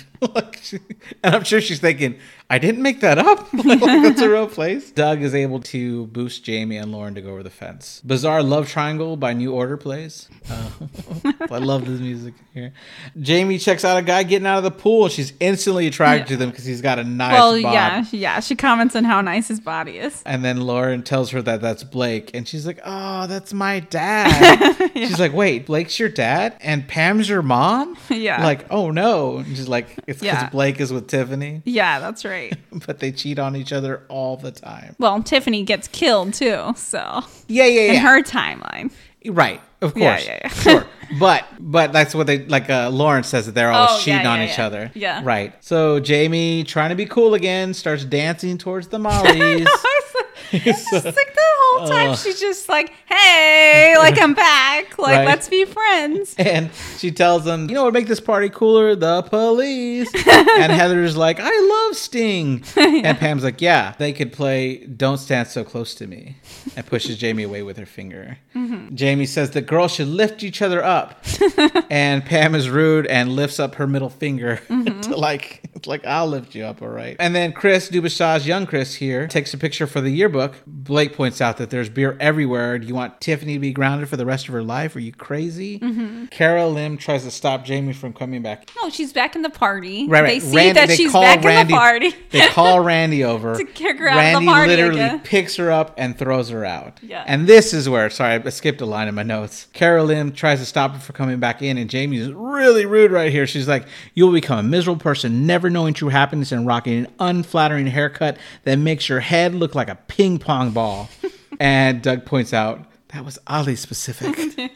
And I'm sure she's thinking, I didn't make that up. That's a real place. Doug is able to boost Jamie and Lauren to go over the fence. Bizarre Love Triangle by New Order plays. I love this music here. Jamie checks out a guy getting out of the pool. She's instantly attracted to them because he's got a nice bod. Yeah. She comments on how nice his body is. And then Lauren tells her that that's Blake. And she's like, oh, that's my dad. She's like, wait, Blake's your dad? And Pam's your mom? Yeah. Like, oh no. And she's like, it's because Blake is with Tiffany. Yeah, that's right. But they cheat on each other all the time. Well, Tiffany gets killed too, so. Yeah. In her timeline. Right. Of course. Yeah. Sure. But that's what they, Lauren says that they're always cheating on each other. Yeah. Right. So Jamie, trying to be cool again, starts dancing towards the Mollies. It's just like the whole time she's just like, hey, I'm back. Let's be friends. And she tells them, what would make this party cooler? The police. And Heather's like, I love Sting. And Pam's like, yeah, they could play Don't Stand So Close to Me. And pushes Jamie away with her finger. Jamie says the girls should lift each other up. And Pam is rude and lifts up her middle finger to It's like, I'll lift you up, all right. And then Chris Dubashaw's young Chris here takes a picture for the yearbook. Blake points out that there's beer everywhere. Do you want Tiffany to be grounded for the rest of her life? Are you crazy? Kara Lim tries to stop Jamie from coming back. No, she's back in the party. Right. They see that she's back in the party. They call Randy over. To kick her out of the party literally again. picks her up and throws her out. Yeah. And this is where, sorry, I skipped a line in my notes. Kara Lim tries to stop her from coming back in, and Jamie's really rude right here. She's like, you will become a miserable person, never knowing true happiness and rocking an unflattering haircut that makes your head look like a ping pong ball. And Doug points out, that was oddly specific.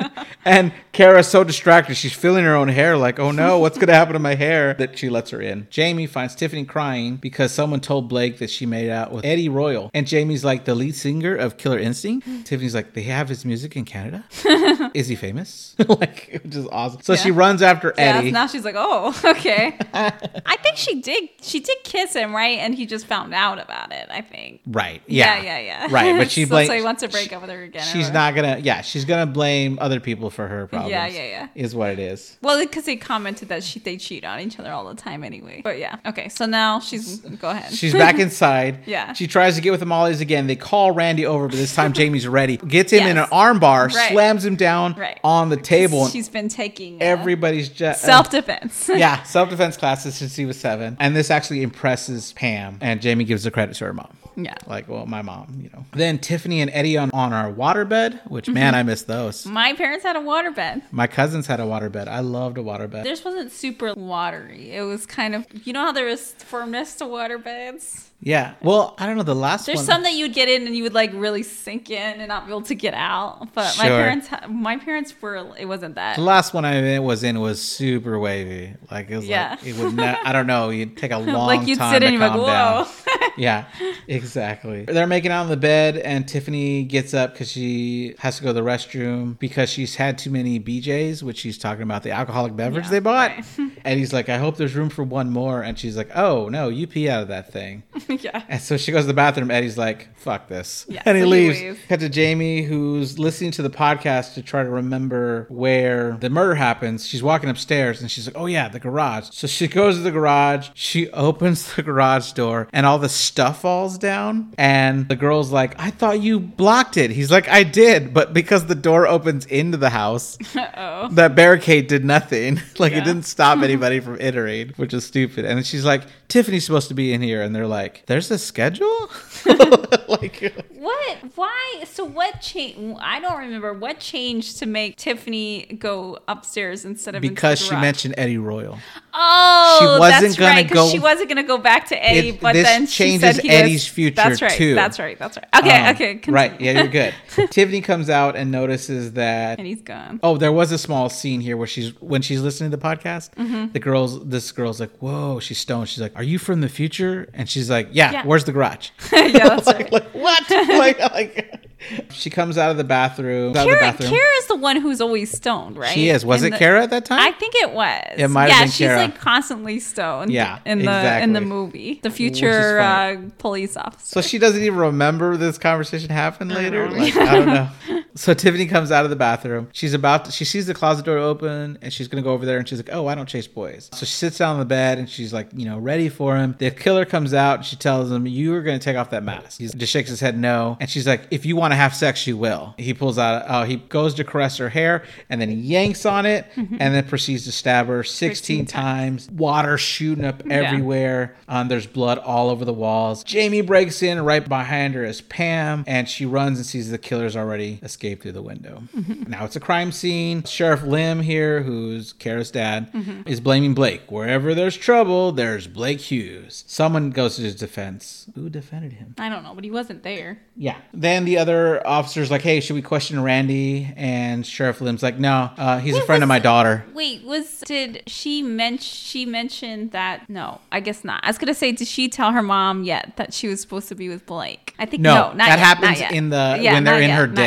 And Kara's so distracted. She's feeling her own hair like, oh no, what's going to happen to my hair? That she lets her in. Jamie finds Tiffany crying because someone told Blake that she made out with Eddie Royal. And Jamie's like, the lead singer of Killer Instinct? Tiffany's like, they have his music in Canada? Is he famous? Like, which is awesome. So she runs after Eddie. Now she's like, oh, okay. I think she did kiss him, right? And he just found out about it, I think. Right. Yeah. Yeah. Right. But she blames. So he wants to break up with her again. She's not gonna. Yeah. She's gonna blame other people for her problems. Yeah. Is what it is. Well, because they commented that they cheat on each other all the time anyway. But yeah. Okay. So now go ahead. She's back inside. Yeah. She tries to get with the Mollies again. They call Randy over, but this time Jamie's ready. Gets him in an arm bar, slams him down on the table. She's been taking everybody's self-defense. Yeah. Self-defense classes since he was 7. And this actually impresses Pam. And Jamie gives the credit to her mom. Yeah. Like, well, my mom, you know. Then Tiffany and Eddie on our waterbed, which, man, I miss those. My parents had a waterbed. My cousins had a waterbed. I loved a waterbed. Theirs wasn't super watery. It was kind of, you know how there was firmness to waterbeds? Yeah. Well, I don't know. The last There's one. some that you'd get in and you would like really sink in and not be able to get out. But Sure. my parents were, it wasn't that. The last one I was in was super wavy. Like, it was like, it would I don't know. You'd take a long like you'd time sit to in and calm you're like, whoa. down. Yeah, exactly. They're making out on the bed, and Tiffany gets up because she has to go to the restroom because she's had too many BJs, which she's talking about the alcoholic beverage they bought. Right. And he's like, I hope there's room for one more. And she's like, oh, no, you pee out of that thing. Yeah. And so she goes to the bathroom. Eddie's like, fuck this. Yeah, and he leaves. Cut to Jamie, who's listening to the podcast to try to remember where the murder happens. She's walking upstairs, and she's like, oh, yeah, the garage. So she goes to the garage. She opens the garage door, and all the stuff falls down. And the girl's like, I thought you blocked it. He's like, I did. But because the door opens into the house, that barricade did nothing. Like, it didn't stop anybody from entering, which is stupid. And then she's like, Tiffany's supposed to be in here. And they're like, there's a schedule? Like, what? Why? So what changed? I don't remember. What changed to make Tiffany go upstairs instead of because into the she mentioned Eddie Royal. Oh, she wasn't that's gonna right. go. She wasn't going to go back to Eddie, but this then she changes said Eddie's future that's right, too. That's right. Okay. Continue. Right. Yeah, you're good. Tiffany comes out and notices that Eddie's gone. Oh, there was a small scene here where when she's listening to the podcast, this girl's like, whoa, she's stoned. She's like, are you from the future? And she's like, yeah. Where's the garage? Yeah, that's right. Like, what? like she comes out of the bathroom. Kara is the one who's always stoned, right? She is. Was it Kara at that time? I think it was. It might have been she's Kara. like constantly stoned. Yeah, in the movie, the future police officer. So she doesn't even remember this conversation happened later. I don't know. So Tiffany comes out of the bathroom. She sees the closet door open, and she's gonna go over there, and she's like, "Oh, I don't chase boys." So she sits down on the bed, and she's like, ready for him. The killer comes out, and she tells him, "You are gonna take off that mask." He just shakes his head no, and she's like, "If you want to have sex, you will." He pulls out. He goes to caress her hair, and then he yanks on it, and then proceeds to stab her 16 times. Water shooting up everywhere. There's blood all over the walls. Jamie breaks in. Right behind her is Pam, and she runs and sees the killer's already escaped through the window. Now it's a crime scene. Sheriff Lim here, who's Kara's dad, is blaming Blake. Wherever there's trouble, there's Blake Hughes. Someone goes to his defense. Who defended him? I don't know, but he wasn't there. Yeah. Then the other officer's like, hey, should we question Randy? And Sheriff Lim's like, no, he's a friend of my daughter. Wait, did she mention that? No, I guess not. I was going to say, did she tell her mom yet that she was supposed to be with Blake? I think no, not that yet, happens not yet. when they're in her den.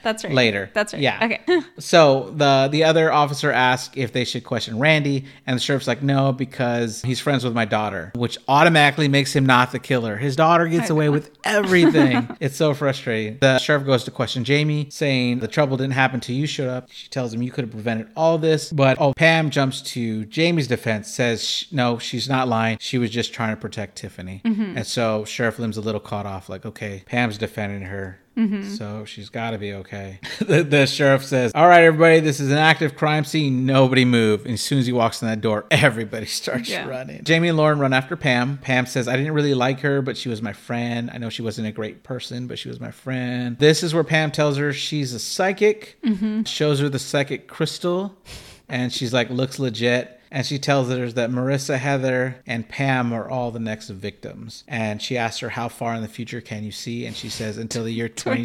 That's right. Later. That's right. Yeah. Okay. So the other officer asks if they should question Randy, and the sheriff's like, no, because he's friends with my daughter, which automatically makes him not the killer. His daughter gets away with everything. It's so frustrating. The sheriff goes to question Jamie, saying the trouble didn't happen till you showed up. She tells him you could have prevented all this. But Pam jumps to Jamie's defense, says no, she's not lying. She was just trying to protect Tiffany. And so Sheriff Lim's a little caught off, like, okay, Pam's defending her. So she's got to be okay. The sheriff says, all right, everybody, this is an active crime scene. Nobody move. And as soon as he walks in that door, everybody starts running. Jamie and Lauren run after Pam. Pam says, I didn't really like her, but she was my friend. I know she wasn't a great person, but she was my friend. This is where Pam tells her she's a psychic, shows her the psychic crystal, and she's like, looks legit. And she tells her that Marissa, Heather, and Pam are all the next victims. And she asks her, how far in the future can you see? And she says, until the year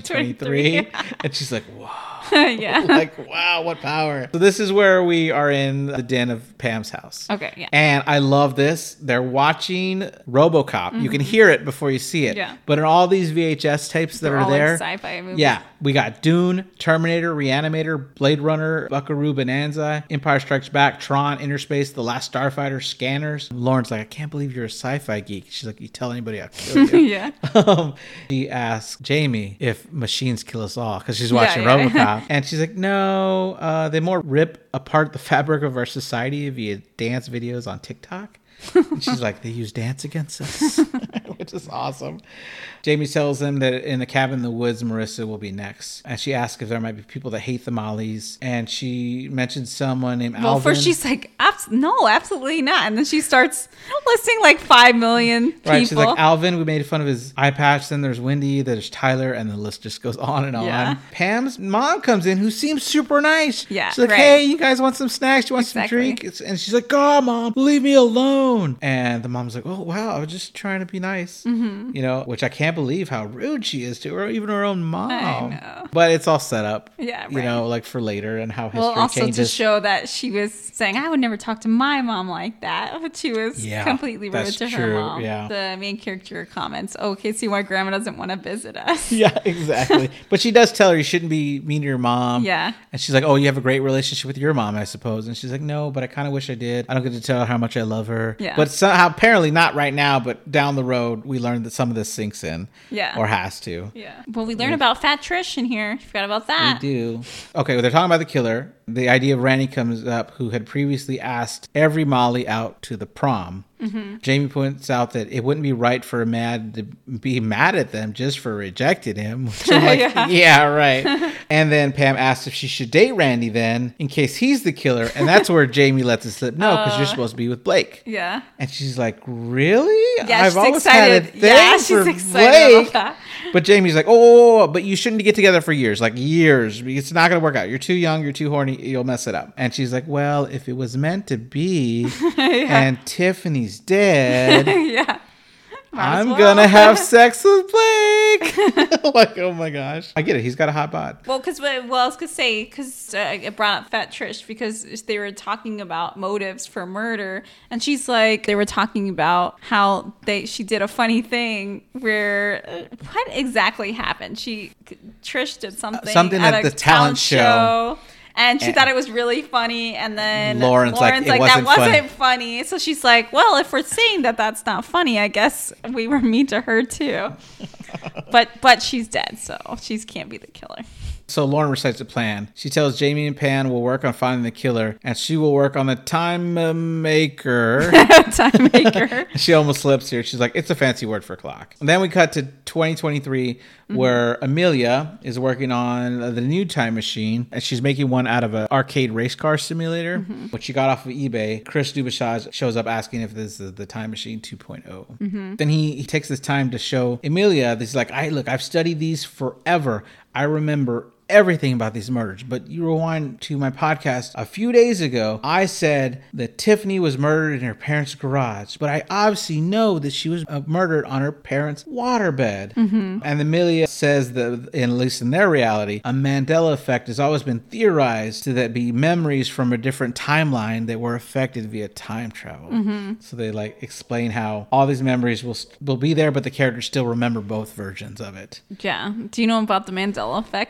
2023. And she's like, wow. Like, wow, what power. So this is where we are in the den of Pam's house. Okay, yeah. And I love this. They're watching RoboCop. You can hear it before you see it. Yeah. But in all these VHS tapes that are there, like sci-fi movies. Yeah. We got Dune, Terminator, Reanimator, Blade Runner, Buckaroo Bonanza, Empire Strikes Back, Tron, Interspace, The Last Starfighter, Scanners. Lauren's like, I can't believe you're a sci-fi geek. She's like, you tell anybody, I'll kill you. Yeah. She asks Jamie if machines kill us all because she's watching RoboCop. And she's like, no, they more rip apart the fabric of our society via dance videos on TikTok. And she's like, they use dance against us, which is awesome. Jamie tells them that in the cabin in the woods, Marissa will be next. And she asks if there might be people that hate the Mollies. And she mentions someone named Alvin. Well, first she's like, no, absolutely not. And then she starts listing like 5 million people. Right, she's like, Alvin, we made fun of his eye patch. Then there's Wendy, there's Tyler, and the list just goes on and on. Pam's mom comes in, who seems super nice. Yeah, she's like, hey, you guys want some snacks? You want some drink? And she's like, oh, Mom, leave me alone. And the mom's like, oh, wow, I was just trying to be nice. You know, which I can't believe how rude she is to her, even her own mom. I know. But it's all set up. Yeah, right. You know, like for later and how history also changes. to show that she was saying, I would never talk to my mom like that. But she was completely rude to her mom. Yeah. The main character comments, okay, see why grandma doesn't want to visit us. Yeah, exactly. But she does tell her you shouldn't be mean to your mom. Yeah. And she's like, oh, you have a great relationship with your mom, I suppose. And she's like, no, but I kind of wish I did. I don't get to tell her how much I love her. Yeah. But somehow, apparently not right now, but down the road, we learned that some of this sinks in. Yeah. Or has to. Yeah. Well, we learn about Fat Trish in here. Forgot about that. We do. Okay, well, they're talking about the killer. The idea of Randy comes up, who had previously asked every Molly out to the prom. Jamie points out that it wouldn't be right for a man to be mad at them just for rejecting him. Which I'm like, yeah, right. And then Pam asks if she should date Randy then, in case he's the killer. And that's where Jamie lets it slip. No, because you're supposed to be with Blake. Yeah. And she's like, really? Yeah, I've always excited. had a thing she's for excited Blake. about that. But Jamie's like, oh, but you shouldn't get together for years. Like years. It's not going to work out. You're too young. You're too horny. You'll mess it up. And she's like, well, if it was meant to be and Tiffany's dead, I'm going to have sex with Blake. Like, oh my gosh. I get it. He's got a hot bod. Well, because I was going to say, because it brought up Fat Trish, because they were talking about motives for murder. And she's like, they were talking about how she did a funny thing where, what exactly happened? Trish did something at the talent show. And she thought it was really funny. And then Lauren's like, that wasn't funny. So she's like, well, if we're saying that that's not funny, I guess we were mean to her too. But she's dead, so she can't be the killer. So Lauren recites a plan. She tells Jamie and Pam will work on finding the killer, and she will work on the time maker. Time maker. She almost slips here. She's like, it's a fancy word for clock. And then we cut to 2023, where Amelia is working on the new time machine, and she's making one out of an arcade race car simulator, which she got off of eBay. Chris Dubachage shows up asking if this is the time machine 2.0. Then he takes this time to show Amelia. He's like, I've studied these forever. I remember everything about these murders, but you rewind to my podcast a few days ago, I said that Tiffany was murdered in her parents' garage, but I obviously know that she was murdered on her parents' waterbed. And Amelia says that, at least in their reality, a Mandela effect has always been theorized to that be memories from a different timeline that were affected via time travel. So they like explain how all these memories will be there, but the characters still remember both versions of it. Yeah. Do you know about the Mandela effect for real?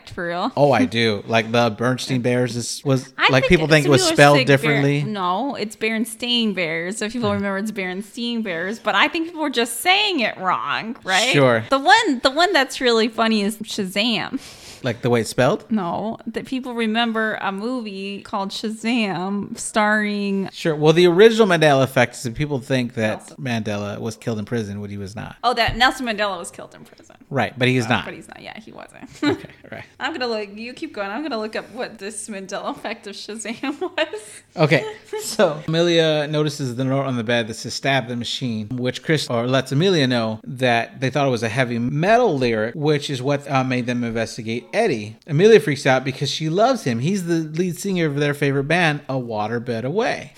though. Oh, I do. Like the Bernstein Bears was I like people think it was people spelled say differently. No, it's Berenstain Bears. So people remember it's Berenstain Bears, but I think people were just saying it wrong, right? Sure. The one that's really funny is Shazam. Like the way it's spelled? No, that people remember a movie called Shazam starring. Sure. Well, the original Mandela effect is that people think that Mandela was killed in prison when he was not. Oh, that Nelson Mandela was killed in prison. Right, but he's not. But he's not. Yeah, he wasn't. Okay, right. I'm gonna look. You keep going. I'm gonna look up what this Mandela effect of Shazam was. Okay, so Amelia notices the note on the bed that says "stab the machine," which Chris lets Amelia know that they thought it was a heavy metal lyric, which is what made them investigate Eddie. Amelia freaks out because she loves him. He's the lead singer of their favorite band, A Waterbed Away.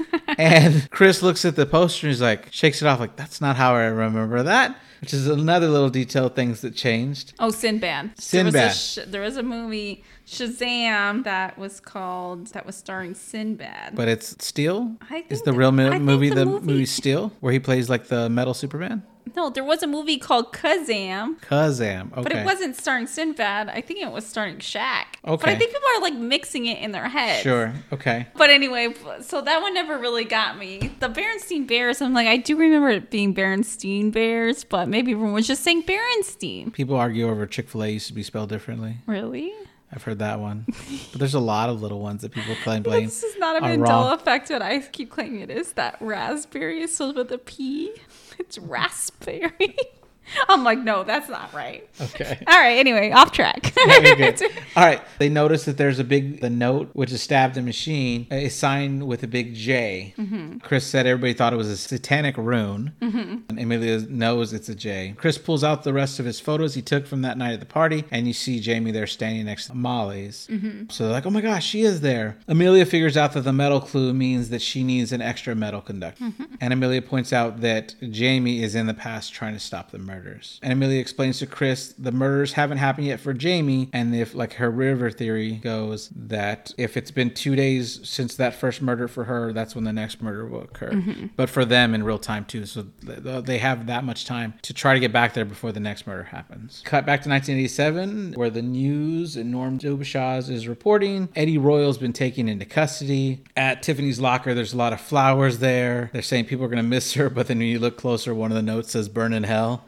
And Chris looks at the poster and he's like, shakes it off like, that's not how I remember that. Which is another little detail, things that changed. Oh, Sinbad. Sinbad. There was a movie, Shazam, that was starring Sinbad. But it's Steel? I think Is the real movie the movie Steel? Where he plays like the metal Superman? No, there was a movie called Kazam. Kazam, okay. But it wasn't starring Sinbad. I think it was starring Shaq. Okay. But I think people are like mixing it in their heads. Sure, okay. But anyway, so that one never really got me. The Berenstain Bears, I'm like, I do remember it being Berenstain Bears, but maybe everyone was just saying Berenstein. People argue over Chick-fil-A used to be spelled differently. Really? I've heard that one. But there's a lot of little ones that people blame. This is not a Mandela effect, but I keep claiming it is. That raspberry is spelled with a P. It's raspberry. I'm like, no, that's not right. Okay. All right. Anyway, off track. Good. All right. They notice that there's the note, which is stabbed the machine, is signed with a big J. Mm-hmm. Chris said everybody thought it was a satanic rune. Mm-hmm. And Amelia knows it's a J. Chris pulls out the rest of his photos he took from that night at the party, and you see Jamie there standing next to Molly's. Mm-hmm. So they're like, oh my gosh, she is there. Amelia figures out that the metal clue means that she needs an extra metal conductor. Mm-hmm. And Amelia points out that Jamie is in the past trying to stop the murders. And Amelia explains to Chris the murders haven't happened yet for Jamie, and if like her river theory goes that if it's been 2 days since that first murder for her, that's when the next murder will occur. Mm-hmm. But for them in real time too, so they have that much time to try to get back there before the next murder happens. Cut back to 1987, where the news and Norm Dubashaz is reporting Eddie Royal's been taken into custody. At Tiffany's locker, there's a lot of flowers there. They're saying people are going to miss her, but then when you look closer, one of the notes says burn in hell.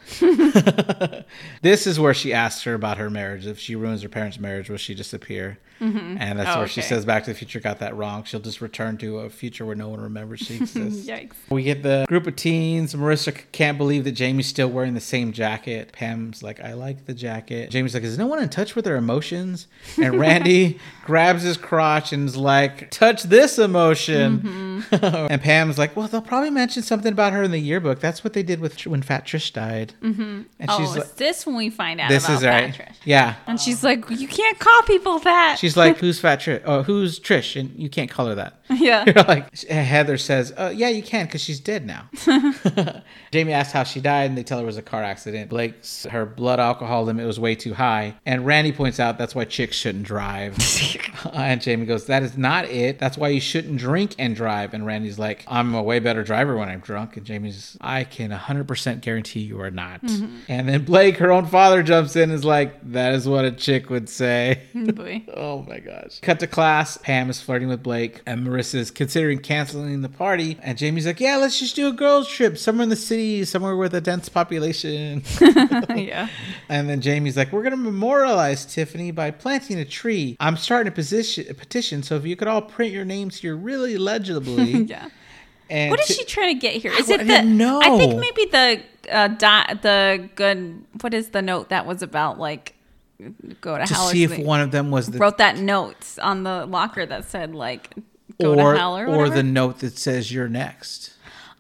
This is where she asks her about her marriage. If she ruins her parents' marriage, will she disappear? Mm-hmm. And that's where she says Back to the Future got that wrong. She'll just return to a future where no one remembers she exists. Yikes. We get the group of teens. Marissa can't believe that Jamie's still wearing the same jacket. Pam's like, I like the jacket. Jamie's like, is no one in touch with their emotions? And Randy grabs his crotch and is like, touch this emotion. Mm-hmm. And Pam's like, well, they'll probably mention something about her in the yearbook. That's what they did when Fat Trish died. Mm-hmm. And she's like, is this when we find out this about is right. Fat Trish? Yeah. And she's like, you can't call people that. She's like, who's Fat Trish? Oh, who's Trish? And you can't call her that. Yeah. You're like, Heather says, yeah, you can because she's dead now. Jamie asks how she died, and they tell her it was a car accident. Blake's, her blood alcohol limit was way too high. And Randy points out that's why chicks shouldn't drive. And Jamie goes, that is not it. That's why you shouldn't drink and drive. And Randy's like, I'm a way better driver when I'm drunk. And Jamie's, I can 100% guarantee you are not. Mm-hmm. And then Blake, her own father, jumps in and is like, that is what a chick would say. Boy. Oh my gosh. Cut to class. Pam is flirting with Blake, and Marissa is considering canceling the party. And Jamie's like, yeah, let's just do a girls trip somewhere in the city, somewhere with a dense population. Yeah. And then Jamie's like, we're going to memorialize Tiffany by planting a tree. I'm starting a petition, so if you could all print your names here really legibly. Yeah. And what is she trying to get here? Is it no. I think maybe the good. What is the note that was about? Like, go to hell. To see if one of them was wrote that note on the locker that said like, go to hell or whatever. Or the note that says you're next.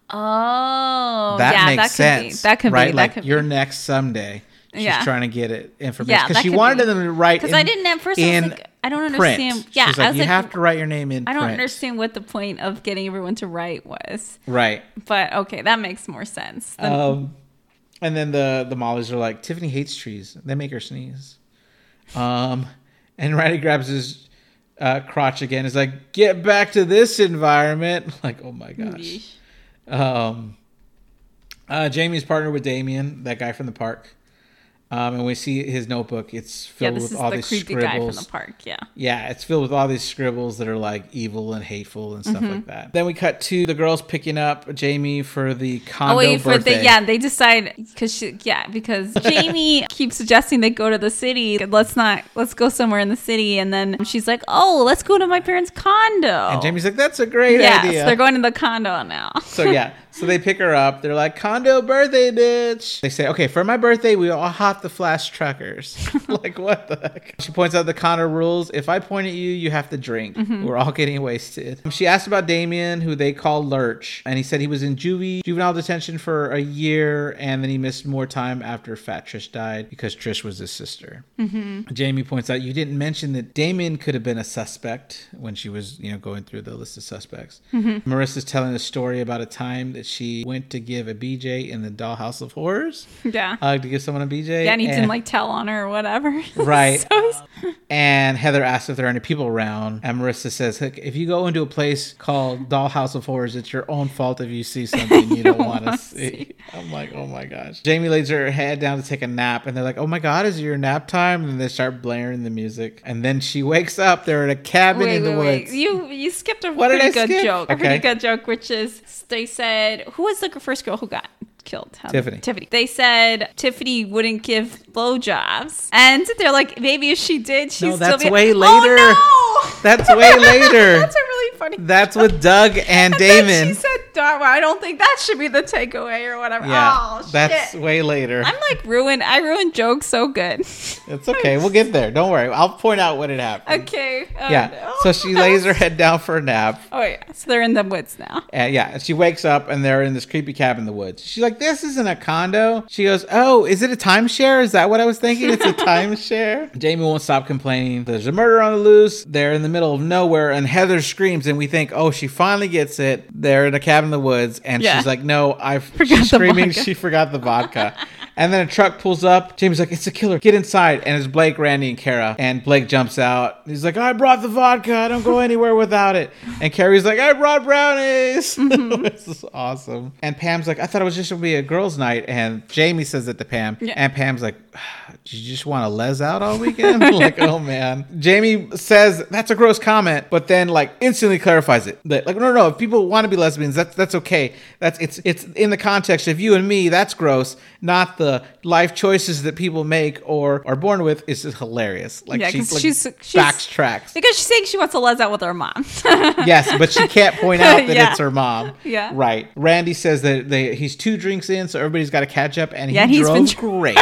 Oh, that makes sense. That could right? be. Like you're next someday. She's trying to get it information because she wanted them to write. Because I didn't at first. I was like, I don't understand. Print. Yeah, she's like, you have to write your name in. I don't understand what the point of getting everyone to write was. Right. But okay, that makes more sense. And then the Mollies are like, Tiffany hates trees. They make her sneeze. And Randy grabs his crotch again. Is like, get back to this environment. Like, oh my gosh. Jamie's partnered with Damien, that guy from the park. And we see his notebook. It's filled with all these scribbles. Yeah, this is the creepy guy from the park, yeah. Yeah, it's filled with all these scribbles that are like evil and hateful and stuff like that. Then we cut to the girls picking up Jamie for the condo birthday. They decide, because Jamie keeps suggesting they go to the city. Let's go somewhere in the city. And then she's like, oh, let's go to my parents' condo. And Jamie's like, that's a great idea. Yes, they're going to the condo now. So they pick her up. They're like, condo birthday, bitch. They say, okay, for my birthday, we all hop the flash truckers. Like, what the heck? She points out the condo rules. If I point at you, you have to drink. We're all getting wasted. She asked about Damien, who they call Lurch. And he said he was in juvenile detention for a year. And then he missed more time after Fat Trish died because Trish was his sister. Jamie points out, you didn't mention that Damien could have been a suspect when she was, going through the list of suspects. Marissa's telling a story about a time that she went to give a BJ in the Dollhouse of Horrors. Yeah. To give someone a BJ. Yeah, and he didn't tell on her or whatever. Right. And Heather asks if there are any people around. And Marissa says, look, if you go into a place called Dollhouse of Horrors, it's your own fault if you see something you don't want to see. I'm like, oh my gosh. Jamie lays her head down to take a nap. And they're like, oh my God, is it your nap time? And they start blaring the music. And then she wakes up. They're in a cabin in the woods. You skipped a pretty good joke. Okay. A pretty good joke, which is they said, who was the first girl who got killed? Tiffany. They said Tiffany wouldn't give blowjobs. And they're like, maybe if she did, she'd still be... way later. Oh, no! That's way later. That's a really funny That's with Doug and Damon. Then she said, well, I don't think that should be the takeaway or whatever. Yeah, oh, shit. That's way later. I'm like I ruined jokes so good. It's okay. We'll get there. Don't worry. I'll point out what had happened. Okay. No. So she lays her head down for a nap. Oh, yeah. So they're in the woods now. And she wakes up and they're in this creepy cabin in the woods. She's like, this isn't a condo. She goes, oh, is it a timeshare? Is that what I was thinking? It's a timeshare? Jamie won't stop complaining. There's a murder on the loose. They're in the middle of nowhere and Heather screams and we think, oh, she finally gets it. They're in a cabin in the woods and she's like, no, she's screaming. She forgot the vodka. And then a truck pulls up. Jamie's like, it's a killer. Get inside. And it's Blake, Randy, and Kara. And Blake jumps out. He's like, I brought the vodka. I don't go anywhere without it. And Carrie's like, I brought brownies. This is awesome. And Pam's like, I thought it was just going to be a girls' night. And Jamie says it to Pam. Yeah. And Pam's like, did you just want to les out all weekend? Like, oh, man. Jamie says, that's a gross comment. But then, instantly clarifies it. No. If people want to be lesbians, that's okay. It's in the context of you and me. That's gross. Not the life choices that people make or are born with. Is just hilarious. She's backtracks because she's saying she wants to les out with her mom. Yes, but she can't point out that it's her mom. Yeah, right. Randy says that he's 2 drinks in, so everybody's got to catch up, and he drove great.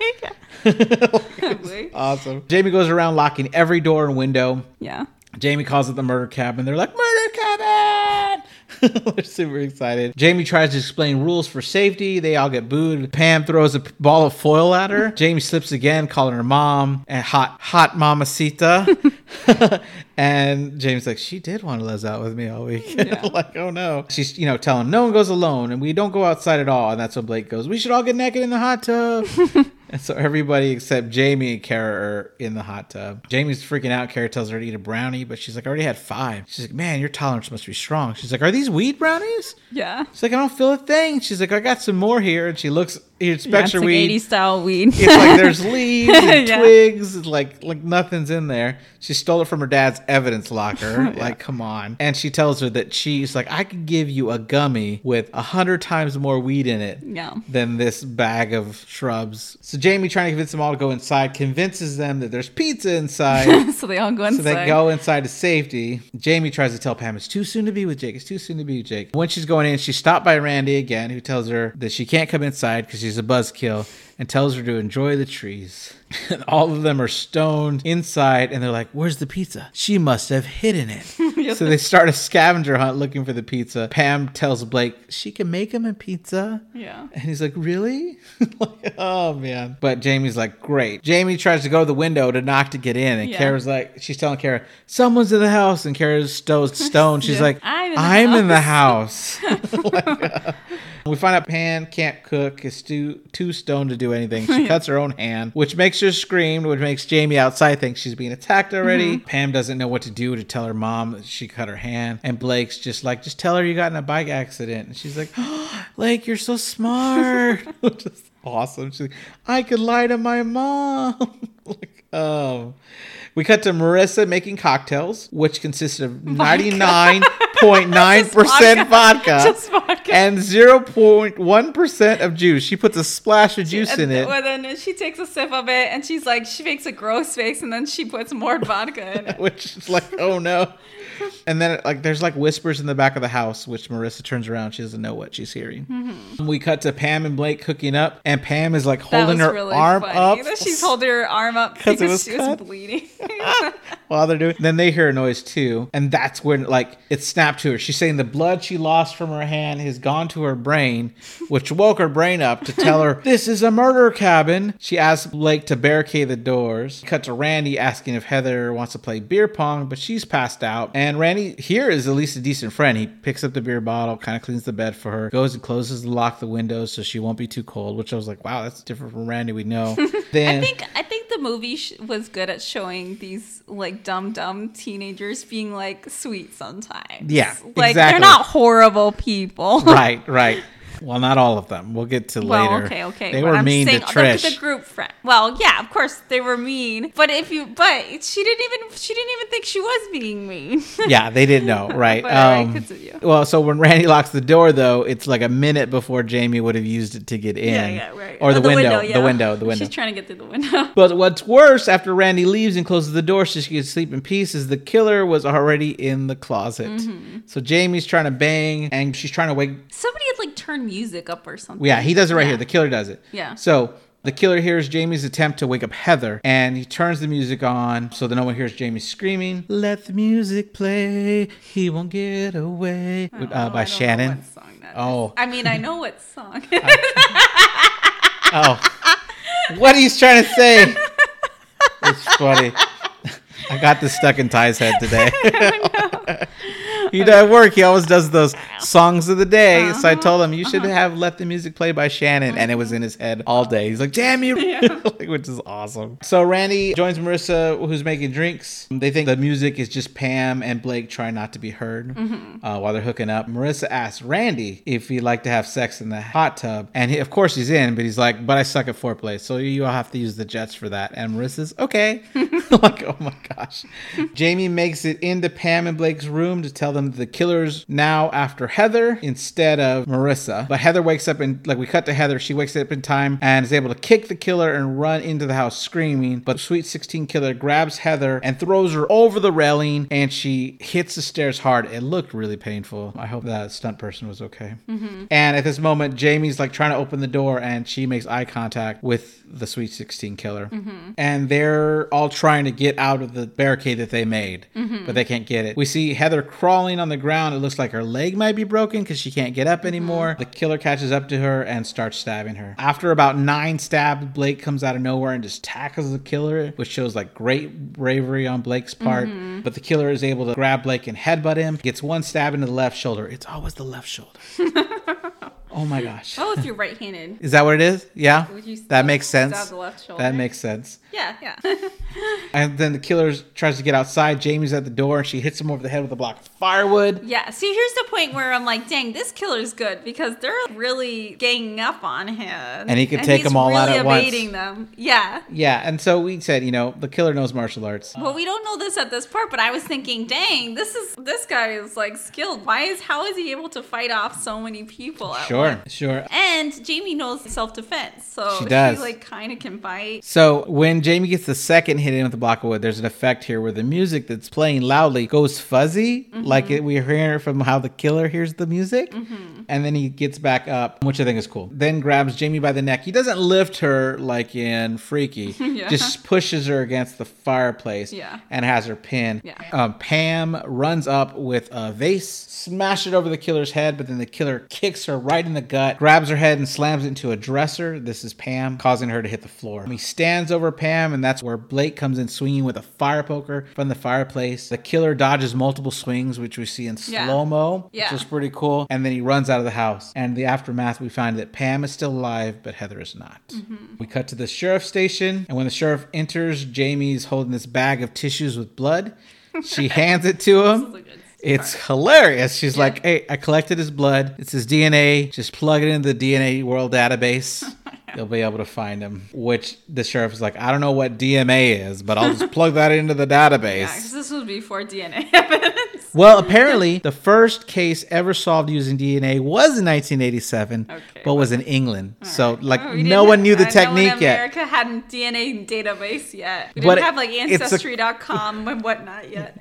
Awesome. Jamie goes around locking every door and window. Yeah. Jamie calls it the murder cabin. They're like, murder cabin! They're super excited. Jamie tries to explain rules for safety. They all get booed. Pam throws a ball of foil at her. Jamie slips again, calling her mom and hot mamacita. And Jamie's like, she did want to les out with me all weekend. Yeah. Like, oh no. She's, telling him no one goes alone and we don't go outside at all. And that's when Blake goes, we should all get naked in the hot tub. And so everybody except Jamie and Kara are in the hot tub. Jamie's freaking out. Kara tells her to eat a brownie, but she's like, I already had 5. She's like, man, your tolerance must be strong. She's like, are these weed brownies? Yeah. She's like, I don't feel a thing. She's like, I got some more here. And she looks, inspects her weed. 80s style weed. It's like there's leaves and twigs, like nothing's in there. She stole it from her dad's evidence locker. Like, come on. And she tells her that she's like, I could give you a gummy with 100 times more weed in it than this bag of shrubs. So Jamie, trying to convince them all to go inside, convinces them that there's pizza inside. So they all go inside. So they go inside to safety. Jamie tries to tell Pam, it's too soon to be with Jake. It's too soon to be with Jake. When she's going in, she's stopped by Randy again, who tells her that she can't come inside because she's a buzzkill, and tells her to enjoy the trees. And all of them are stoned inside, and they're like, where's the pizza? She must have hidden it. So they start a scavenger hunt looking for the pizza. Pam tells Blake she can make him a pizza. Yeah. And he's like, really? Like, oh, man. But Jamie's like, great. Jamie tries to go to the window to knock to get in, and Kara's like, she's telling Kara, someone's in the house, and Kara's stoned. She's like, I'm in the house. We find out Pam can't cook, is too stoned to do anything. She cuts her own hand, which makes her scream, which makes Jamie outside think she's being attacked already. Pam doesn't know what to do to tell her mom that she cut her hand. And Blake's just like, just tell her you got in a bike accident. And she's like, oh, Blake, you're so smart. awesome. She's like, I could lie to my mom. Like, we cut to Marissa making cocktails, which consisted of 99.9% vodka and 0.1% of juice. She puts a splash of juice in it. Well, then she takes a sip of it and she's like, she makes a gross face and then she puts more vodka in it. Which is like, oh no. And then like there's like whispers in the back of the house, which Marissa turns around. She doesn't know what she's hearing. Mm-hmm. We cut to Pam and Blake cooking up, and Pam is like holding her arm up. She's holding her arm up because she was bleeding. While they're doing, then they hear a noise too, and that's when like it snapped to her. She's saying the blood she lost from her hand has gone to her brain, which woke her brain up to tell her this is a murder cabin. She asks Blake to barricade the doors. Cut to Randy asking if Heather wants to play beer pong, but she's passed out. And Randy here is at least a decent friend. He picks up the beer bottle, kind of cleans the bed for her, goes and closes and locks the windows so she won't be too cold. Which I was like, wow, that's different from Randy we know. Then I think the movie was good at showing these like dumb teenagers being like sweet sometimes. Yeah, like exactly. They're not horrible people. Right. Well, not all of them. We'll get to later. Okay. They were mean to Trish. The group friend. Well, yeah, of course they were mean. But she didn't even think she was being mean. Yeah, they didn't know, right? Continue. Well, so when Randy locks the door, though, it's like a minute before Jamie would have used it to get in. Yeah, right. Or the window. Yeah. The window. She's trying to get through the window. But what's worse, after Randy leaves and closes the door so she can sleep in peace, is the killer was already in the closet. Mm-hmm. So Jamie's trying to bang, and she's trying to wake. Somebody had like turned music up or something. Yeah, he does it right here. The killer does it. Yeah. So the killer hears Jamie's attempt to wake up Heather, and he turns the music on so that no one hears Jamie screaming, "Let the music play, he won't get away," by Shannon. Know what song that is. I mean, I know what song. What he's trying to say. It's funny. I got this stuck in Ty's head today. At work, he always does those songs of the day. Uh-huh, so I told him, you should have Let the Music Play by Shannon. And it was in his head all day. He's like, damn you. Yeah. Which is awesome. So Randy joins Marissa, who's making drinks. They think the music is just Pam and Blake trying not to be heard while they're hooking up. Marissa asks Randy if he'd like to have sex in the hot tub. And of course he's in, but he's like, but I suck at foreplay. So you all have to use the jets for that. And Marissa's, okay. Like, oh my gosh. Jamie makes it into Pam and Blake's room to tell them the killer's now after Heather instead of Marissa. But Heather wakes up and we cut to Heather. She wakes up in time and is able to kick the killer and run into the house screaming. But Sweet 16 killer grabs Heather and throws her over the railing, and she hits the stairs hard. It looked really painful. I hope that stunt person was okay. Mm-hmm. And at this moment, Jamie's like trying to open the door, and she makes eye contact with the Sweet 16 killer. Mm-hmm. And they're all trying to get out of the barricade that they made, but they can't get it. We see Heather crawling on the ground. It looks like her leg might be broken because she can't get up anymore. The killer catches up to her and starts stabbing her. After about 9 stabs, Blake comes out of nowhere and just tackles the killer, which shows like great bravery on Blake's part. But the killer is able to grab Blake and headbutt him. Gets 1 stab into the left shoulder. It's always the left shoulder. Oh my gosh. Oh, if you're right-handed. Is that what it is? Yeah. That makes sense. Stab the left shoulder? That makes sense. Yeah. And then the killer tries to get outside. Jamie's at the door, and she hits him over the head with a block of firewood. Yeah. See, here's the point where I'm like, dang, this killer's good because they're really ganging up on him. And he could take them all out at once. He's really evading them. Yeah. Yeah. And so we said, the killer knows martial arts. Well, we don't know this at this part, but I was thinking, dang, this guy is like skilled. How is he able to fight off so many people at once? Sure. And Jamie knows self-defense, so she does. She kind of can fight. So when Jamie gets the second hit in with the block of wood, there's an effect here where the music that's playing loudly goes fuzzy, like we're hearing from how the killer hears the music. And then he gets back up, which I think is cool. Then grabs Jamie by the neck. He doesn't lift her like in Freaky. Just pushes her against the fireplace and has her pinned. Pam runs up with a vase, smash it over the killer's head, but then the killer kicks her right in the gut, grabs her head and slams it into a dresser. This is Pam, causing her to hit the floor. He stands over Pam, and that's where Blake comes in swinging with a fire poker from the fireplace. The killer dodges multiple swings, which we see in slow-mo, which is pretty cool. And then he runs out of the house. And in the aftermath, we find that Pam is still alive, but Heather is not. We cut to the sheriff's station, and when the sheriff enters, Jamie's holding this bag of tissues with blood. She hands it to him. It's hilarious. She's like, hey, I collected his blood. It's his DNA. Just plug it into the DNA World database. they'll be able to find him. Which the sheriff is like, I don't know what DMA is, but I'll just plug that into the database. Yeah, because this was before DNA evidence. Well, apparently, the first case ever solved using DNA was in 1987, but was in England. So, no one knew the technique yet. America hadn't DNA database yet. We didn't have Ancestry.com and whatnot yet.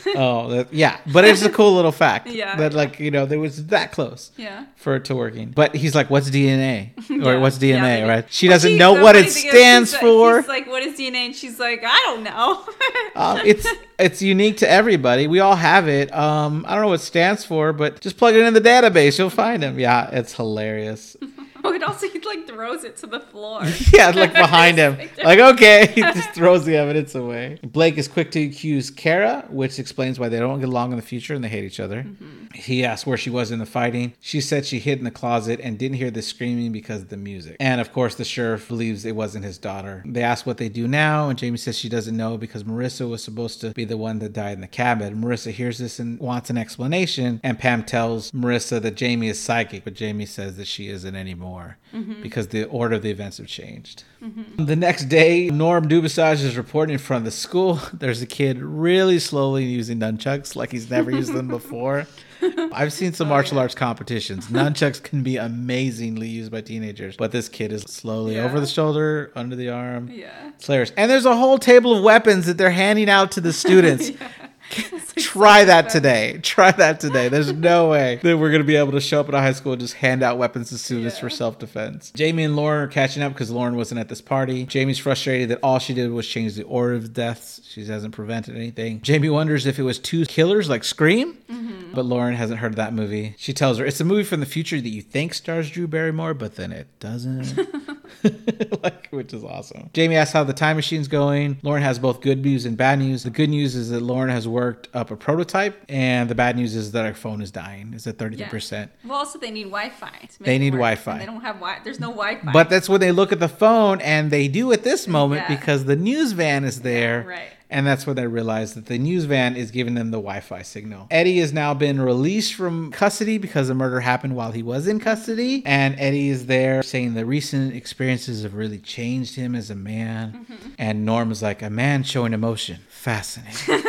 But it's a cool little fact that, there was that close for it to working. But he's like, what's DNA? Or what's DMA, right? She doesn't know what it stands for. He's like, what is DNA? And she's like, I don't know. It's unique to everybody. We all have it. I don't know what it stands for, but just plug it in the database. You'll find him. Yeah, it's hilarious. Oh, and also he throws it to the floor. Yeah, behind him. Okay, he just throws the evidence away. Blake is quick to accuse Kara, which explains why they don't get along in the future and they hate each other. He asks where she was in the fighting. She said she hid in the closet and didn't hear the screaming because of the music. And of course, the sheriff believes it wasn't his daughter. They ask what they do now, and Jamie says she doesn't know because Marissa was supposed to be the one that died in the cabin. Marissa hears this and wants an explanation, and Pam tells Marissa that Jamie is psychic, but Jamie says that she isn't anymore. Because the order of the events have changed. The next day, Norm Dubasage is reporting in front of the school. There's a kid really slowly using nunchucks like he's never used them before. I've seen some martial arts competitions. Nunchucks can be amazingly used by teenagers, but this kid is slowly over the shoulder, under the arm. Yeah. It's hilarious. And there's a whole table of weapons that they're handing out to the students. Try that today. There's no way that we're going to be able to show up at a high school and just hand out weapons to students for self-defense. Jamie and Lauren are catching up because Lauren wasn't at this party. Jamie's frustrated that all she did was change the order of deaths. She hasn't prevented anything. Jamie wonders if it was two killers like Scream, but Lauren hasn't heard of that movie. She tells her it's a movie from the future that you think stars Drew Barrymore, but then it doesn't. Which is awesome. Jamie asks how the time machine's going. Lauren has both good news and bad news. The good news is that Lauren has worked up a prototype, and the bad news is that our phone is dying. It's at 33%. Yeah. Well, also they need Wi-Fi. They need Wi-Fi. And they don't have there's no Wi-Fi. But that's when they look at the phone, and they do at this moment because the news van is there. Yeah, right. And that's when they realize that the news van is giving them the Wi-Fi signal. Eddie has now been released from custody because the murder happened while he was in custody. And Eddie is there saying the recent experiences have really changed him as a man. And Norm is like, a man showing emotion. Fascinating.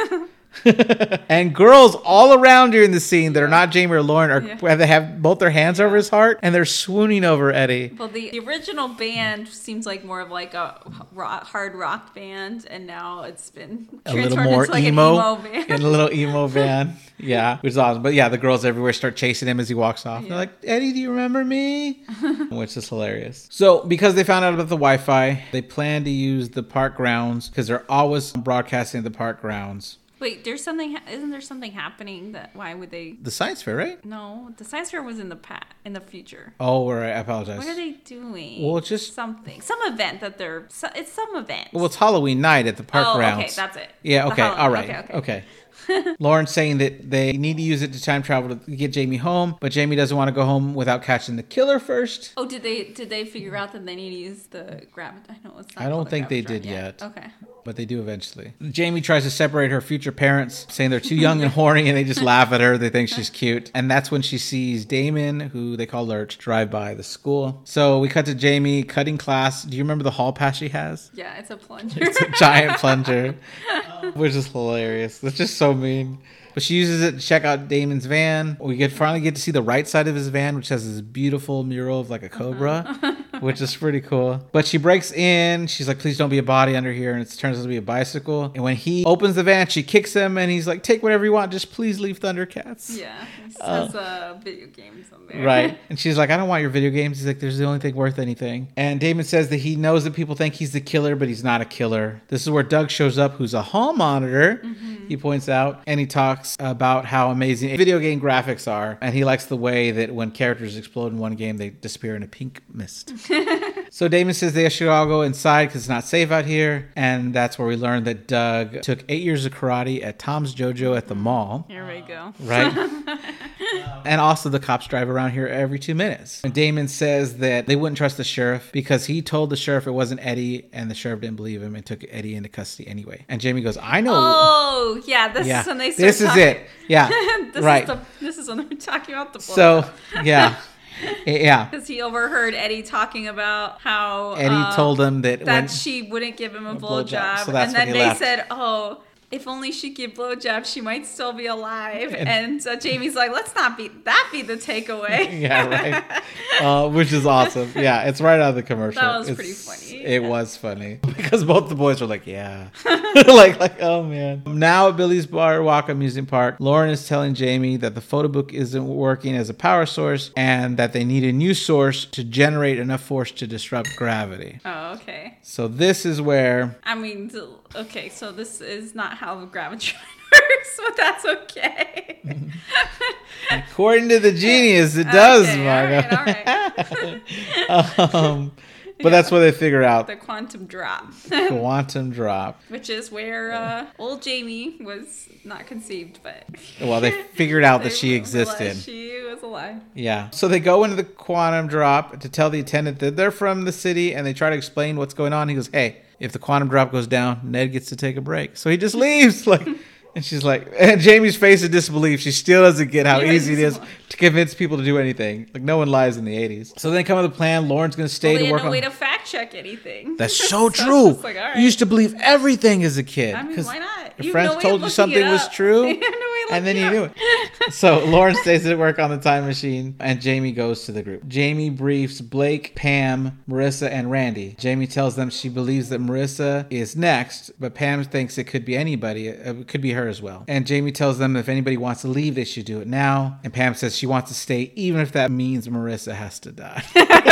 And girls all around during the scene that are not Jamie or Lauren they have both their hands over his heart and they're swooning over Eddie. Well, the original band seems like more of like a hard rock band, and now it's been a little more into emo band. And a little emo band. Yeah, which is awesome. But yeah, the girls everywhere start chasing him as he walks off. They're like, Eddie, do you remember me? Which is hilarious. So because they found out about the Wi-Fi, they plan to use the park grounds because they're always broadcasting at the park grounds. Wait, isn't there something happening why would they? The science fair, right? No, the science fair was in the future. Oh, right. I apologize. What are they doing? Well, it's just some event that it's some event. Well, it's Halloween night at the park grounds. Okay, that's it. Yeah, okay, all right. Okay. Lauren's saying that they need to use it to time travel to get Jamie home, but Jamie doesn't want to go home without catching the killer first. Oh, did they figure out that they need to use the I don't think they did yet. Okay. But they do eventually. Jamie tries to separate her future parents, saying they're too young and horny, and they just laugh at her. They think she's cute. And that's when she sees Damon, who they call Lurch, drive by the school. So we cut to Jamie cutting class. Do you remember the hall pass she has? Yeah, it's a plunger. It's a giant plunger, which is hilarious. It's just so mean. But she uses it to check out Damon's van. We finally get to see the right side of his van, which has this beautiful mural of like a cobra, which is pretty cool. But she breaks in. She's like, please don't be a body under here. And it turns out to be a bicycle. And when he opens the van, she kicks him. And he's like, take whatever you want. Just please leave Thundercats. Yeah. It says video games on there. Right. And she's like, I don't want your video games. He's like, there's the only thing worth anything. And Damon says that he knows that people think he's the killer, but he's not a killer. This is where Doug shows up, who's a hall monitor. He points out. And he talks about how amazing video game graphics are, and he likes the way that when characters explode in one game, they disappear in a pink mist. So Damon says they should all go inside because it's not safe out here, and that's where we learn that Doug took 8 years of karate at Tom's Dojo at the mall. Here we go. Right? And also the cops drive around here every 2 minutes. And Damon says that they wouldn't trust the sheriff because he told the sheriff it wasn't Eddie, and the sheriff didn't believe him and took Eddie into custody anyway. And Jamie goes, I know. Oh, yeah. This is when they start This is it. Yeah. This is when they're talking about the book. So, yeah. Yeah. Because he overheard Eddie talking about how Eddie told him that she wouldn't give him a blowjob. So that's and then when he they left. said, oh, if only she'd give blowjobs, she might still be alive. And so Jamie's like, let's not be the takeaway. Yeah, right. Which is awesome. Yeah, it's right out of the commercial. That was pretty funny. It was funny because both the boys were like, yeah. like, oh man. Now at Billy's Bar Walk amusement park, Lauren is telling Jamie that the photo book isn't working as a power source and that they need a new source to generate enough force to disrupt gravity. Oh, okay. So this is where... I mean, okay, so this is not how gravitron works, but that's okay. According to the genius, it does, okay, Margo. All right. But that's what they figure out. The quantum drop. Quantum drop. Which is where old Jamie was not conceived, but... Well, they figured out that she existed. She was alive. Yeah. So they go into the quantum drop to tell the attendant that they're from the city, and they try to explain what's going on. He goes, hey, if the quantum drop goes down, Ned gets to take a break. So he just leaves. And she's like, and Jamie's face of disbelief. She still doesn't get how easy it is to convince people to do anything. Like, no one lies in the 80s. So they come up with a plan. Lauren's going to stay to work on... no way to fact check anything. That's so true. Like, all right. You used to believe everything as a kid. I mean, why not? Your friends told you something was true, and then you knew it. So Lauren stays at work on the time machine, and Jamie goes to the group. Jamie briefs Blake, Pam, Marissa, and Randy. Jamie tells them she believes that Marissa is next, but Pam thinks it could be anybody. It could be her as well. And Jamie tells them if anybody wants to leave, they should do it now. And Pam says she wants to stay, even if that means Marissa has to die.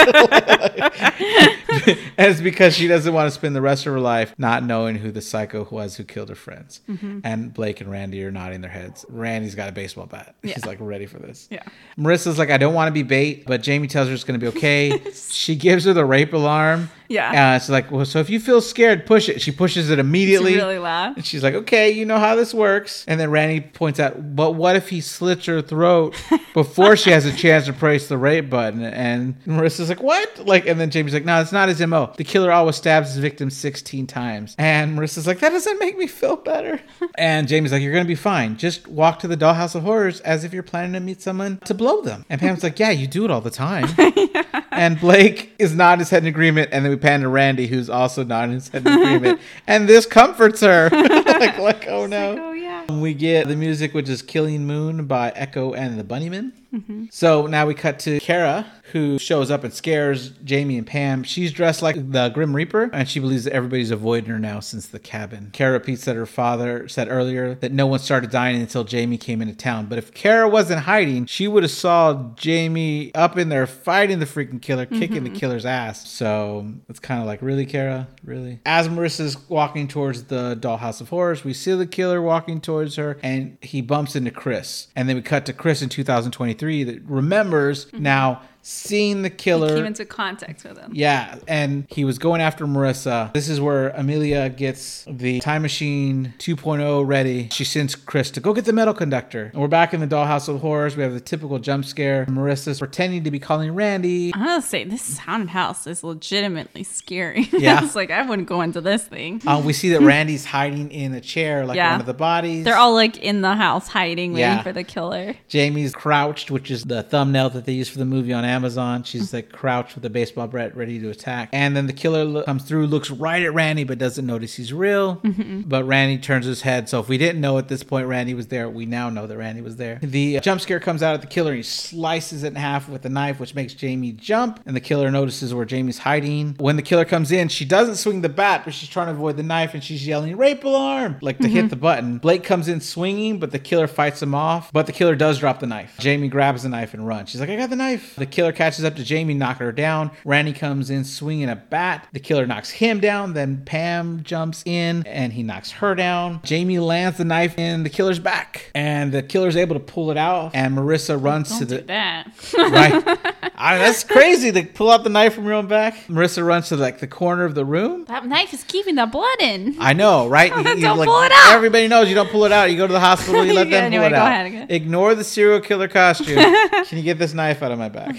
And it's because she doesn't want to spend the rest of her life not knowing who the psycho was who killed her friends. Mm-hmm. And Blake and Randy are nodding their heads. Randy's got a baseball bat. Yeah. He's like ready for this. Yeah. Marissa's like, I don't want to be bait, but Jamie tells her it's going to be okay. She gives her the rape alarm. Yeah. She's like, well, so if you feel scared, push it. She pushes it immediately. It's really loud. And she's like, okay, you know how this works. And then Randy points out, but what if he slits her throat before she has a chance to press the rape button? And Marissa's like, what? And then Jamie's like, no, it's not his MO. The killer always stabs his victims 16 times. And Marissa's like, that doesn't make me feel better. And Jamie's like, you're going to be fine. Just walk to the Dollhouse of Horrors as if you're planning to meet someone to blow them. And Pam's like, yeah, you do it all the time. Yeah. And Blake is nodding his head in agreement. And then we pan to Randy, who's also nodding his head in agreement. And this comforts her. like, oh no. Like, oh, yeah. We get the music, which is Killing Moon by Echo and the Bunnymen. Mm-hmm. So now we cut to Kara, who shows up and scares Jamie and Pam. She's dressed like the Grim Reaper, and she believes that everybody's avoiding her now since the cabin. Kara repeats that her father said earlier that no one started dying until Jamie came into town. But if Kara wasn't hiding, she would have saw Jamie up in there fighting the freaking killer, kicking the killer's ass. So it's kind of like, really, Kara? Really? As Marissa's walking towards the Dollhouse of Horrors, we see the killer walking towards her, and he bumps into Chris. And then we cut to Chris in 2023 that remembers now seeing the killer. He came into contact with him. Yeah, and he was going after Marissa. This is where Amelia gets the time machine 2.0 ready. She sends Chris to go get the metal conductor. And we're back in the Dollhouse of Horrors. We have the typical jump scare. Marissa's pretending to be calling Randy. I'm gonna say this haunted house is legitimately scary. Yeah. It's like, I wouldn't go into this thing. We see that Randy's hiding in a chair, like one of the bodies. They're all like in the house hiding, waiting for the killer. Jamie's crouched, which is the thumbnail that they used for the movie on Amazon. She's like crouched with a baseball bat ready to attack. And then the killer comes through, looks right at Randy, but doesn't notice he's real. Mm-hmm. But Randy turns his head. So if we didn't know at this point Randy was there, we now know that Randy was there. The jump scare comes out at the killer and he slices it in half with a knife, which makes Jamie jump. And the killer notices where Jamie's hiding. When the killer comes in, she doesn't swing the bat, but she's trying to avoid the knife and she's yelling, rape alarm, like to hit the button. Blake comes in swinging, but the killer fights him off. But the killer does drop the knife. Jamie grabs the knife and runs. She's like, I got the knife. The killer catches up to Jamie, knocking her down. Randy comes in swinging a bat. The killer knocks him down. Then Pam jumps in and he knocks her down. Jamie lands the knife in the killer's back, and the killer's able to pull it out. And Marissa runs to the. Do that. Right. That's crazy to pull out the knife from your own back. Marissa runs to the corner of the room. That knife is keeping the blood in. I know, right? Don't pull it out. Everybody knows you don't pull it out. You go to the hospital, you let them pull it out. Go ahead. Ignore the serial killer costume. Can you get this knife out of my back?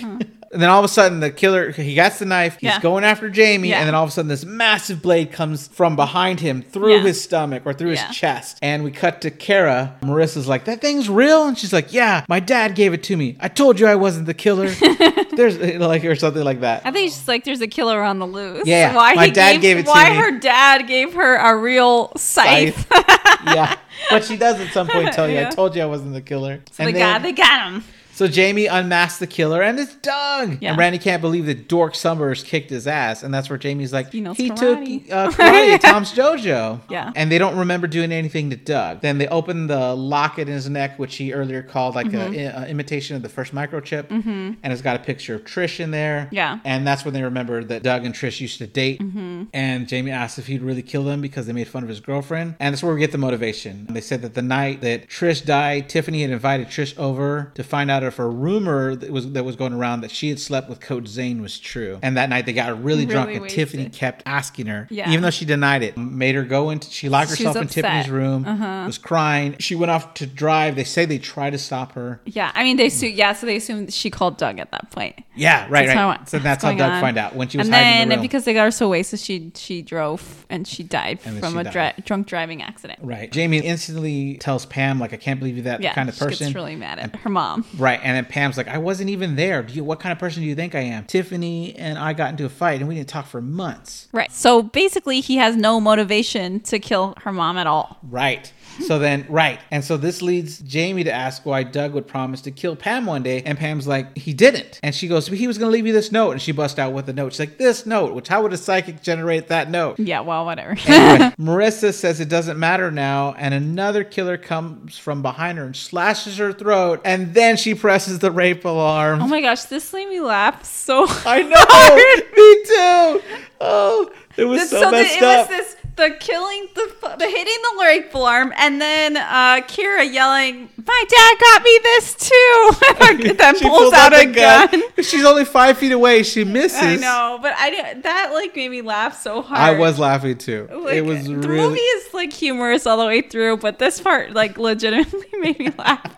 And then all of a sudden, the killer, he gets the knife. He's going after Jamie. Yeah. And then all of a sudden, this massive blade comes from behind him through his stomach or through his chest. And we cut to Kara. Marissa's like, that thing's real? And she's like, yeah, my dad gave it to me. I told you I wasn't the killer. There's like, or something like that. I think it's just like there's a killer on the loose. Yeah. My dad gave it to me. Why her dad gave her a real scythe. Yeah. But she does at some point tell you, I told you I wasn't the killer. So they got him. So Jamie unmasks the killer, and it's Doug. Yeah. And Randy can't believe that Dork Summers kicked his ass. And that's where Jamie's like, he took karate at Tom's Dojo. Yeah. And they don't remember doing anything to Doug. Then they open the locket in his neck, which he earlier called like an imitation of the first microchip. Mm-hmm. And it's got a picture of Trish in there. Yeah. And that's when they remember that Doug and Trish used to date. Mm-hmm. And Jamie asks if he'd really kill them because they made fun of his girlfriend. And that's where we get the motivation. They said that the night that Trish died, Tiffany had invited Trish over to find out if a rumor that was going around that she had slept with Coach Zane was true. And that night they got really drunk, and Tiffany kept asking her, even though she denied it, made her go into, she locked herself in Tiffany's room, was crying. She went off to drive. They say they tried to stop her. Yeah, I mean, so they assumed she called Doug at that point. Yeah, right. So that's how Doug found out when she was hiding in the room. And because they got her so wasted, she drove and she died from a drunk driving accident. Right. Jamie instantly tells Pam, like, I can't believe you're that kind of person. She gets really mad at her mom. Right. And then Pam's like, I wasn't even there. What kind of person do you think I am? Tiffany and I got into a fight and we didn't talk for months. Right. So basically he has no motivation to kill her mom at all. Right. So then, And so this leads Jamie to ask why Doug would promise to kill Pam one day. And Pam's like, he didn't. And she goes, he was going to leave you this note. And she busts out with the note. She's like, this note, which how would a psychic generate that note? Yeah, well, whatever. Anyway, Marissa says it doesn't matter now. And another killer comes from behind her and slashes her throat. And then she presses the rape alarm. Oh my gosh, this made me laugh so I know. Me too. Oh, it was so messed up. It was the killing, the hitting the rape alarm, and then Kira yelling, "My dad got me this too!" Then pulls out a gun. She's only 5 feet away. She misses. I know, but that like made me laugh so hard. I was laughing too. Like, it was the really... movie is like humorous all the way through, but this part like legitimately made me laugh.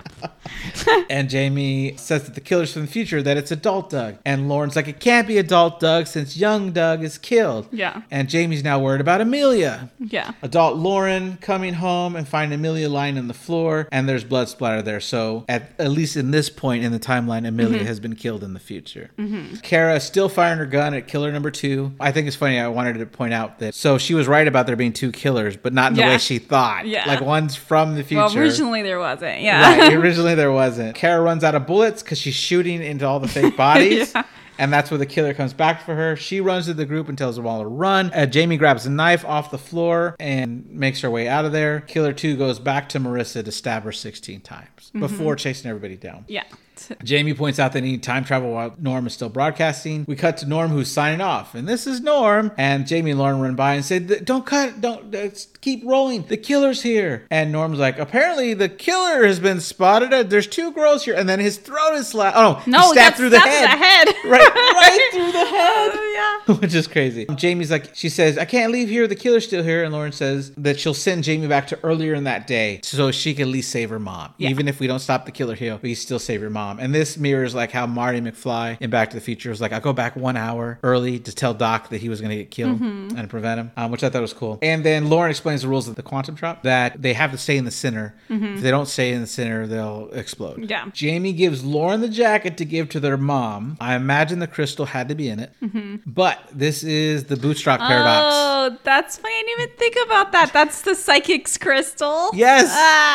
And Jamie says that the killer's from the future, that it's adult Doug. And Lauren's like, it can't be adult Doug since young Doug is killed. Yeah. And Jamie's now worried about Amelia. Yeah. Adult Lauren coming home and finding Amelia lying on the floor, and there's blood splatter there. So at least in this point in the timeline, Amelia has been killed in the future. Mm-hmm. Kara is still firing her gun at killer number 2. I think it's funny. I wanted to point out that, so she was right about there being 2 killers, but not in the way she thought. Yeah. Like one's from the future. Well, originally there wasn't. Yeah. Right. Originally there wasn't. Kara runs out of bullets because she's shooting into all the fake bodies. Yeah. And that's where the killer comes back for her. She runs to the group and tells them all to run. Jamie grabs a knife off the floor and makes her way out of there. Killer 2 goes back to Marissa to stab her 16 times before chasing everybody down. Yeah. Jamie points out they need time travel while Norm is still broadcasting. We cut to Norm, who's signing off. And this is Norm. And Jamie and Lauren run by and say, don't cut. Don't keep rolling. The killer's here. And Norm's like, apparently the killer has been spotted. There's 2 girls here. And then his throat is slashed. Oh, no. He stabbed through the head. Right through the head. Oh, yeah. Which is crazy. Jamie's like, she says, I can't leave here. The killer's still here. And Lauren says that she'll send Jamie back to earlier in that day so she can at least save her mom. Yeah. Even if we don't stop the killer here, we still save her mom. And this mirrors like how Marty McFly in Back to the Future was like, I'll go back 1 hour early to tell Doc that he was going to get killed and prevent him, which I thought was cool. And then Lauren explains the rules of the quantum drop, that they have to stay in the center. If they don't stay in the center, they'll explode. Yeah. Jamie gives Lauren the jacket to give to their mom. I imagine the crystal had to be in it. But this is the Bootstrap paradox. Oh, that's funny. I didn't even think about that. That's the psychic's crystal. Yes.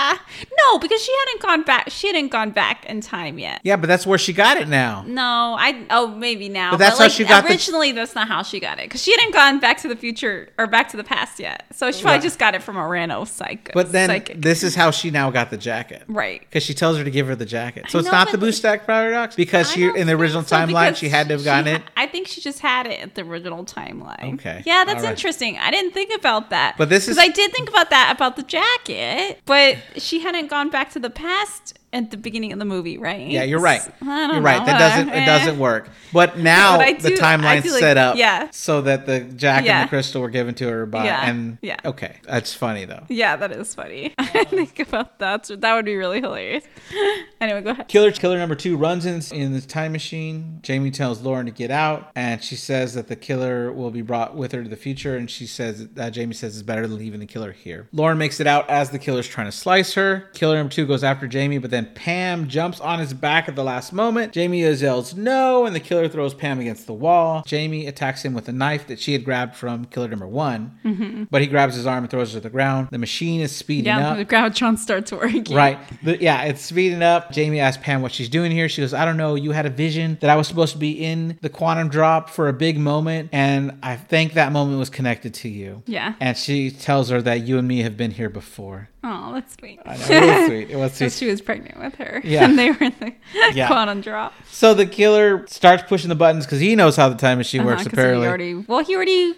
No, because she hadn't gone back. She hadn't gone back in time yet. Yeah, but that's where she got it now. No, maybe now. But that's how she got originally. That's not how she got it, because she hadn't gone back to the future or back to the past yet. So she probably just got it from a random psychic. But then this is how she now got the jacket, right? Because she tells her to give her the jacket. So it's not the Bootstrap paradox, because she in the original timeline she had to have gotten it. I think she just had it at the original timeline. Okay. Yeah, that's interesting. I didn't think about that. But this is because I did think about that about the jacket, but she hadn't gone back to the past at the beginning of the movie, right? Yeah, you're right. You're right. Know. It doesn't work. But now the timeline's set up yeah. so that the Jack and the crystal were given to her by okay. That's funny though. Yeah, that is funny. I didn't think about that. So that would be really hilarious. Anyway, go ahead. Killer number 2 runs in the time machine. Jamie tells Lauren to get out, and she says that the killer will be brought with her to the future, and Jamie says it's better than leaving the killer here. Lauren makes it out as the killer's trying to slice her. Killer number 2 goes after Jamie, but then Pam jumps on his back at the last moment. Jamie yells no, and the killer throws Pam against the wall. Jamie attacks him with a knife that she had grabbed from killer number 1, but he grabs his arm and throws her to the ground. The machine is speeding up. Yeah, the Groundtron starts working. Right. It's speeding up. Jamie asks Pam what she's doing here. She goes, I don't know. You had a vision that I was supposed to be in the quantum drop for a big moment, and I think that moment was connected to you. Yeah. And she tells her that you and me have been here before. Oh, that's sweet. I know, it was sweet. It was sweet. She was pregnant with her. Yeah. And they were in the quantum drop. So the killer starts pushing the buttons because he knows how the time machine works, apparently. He already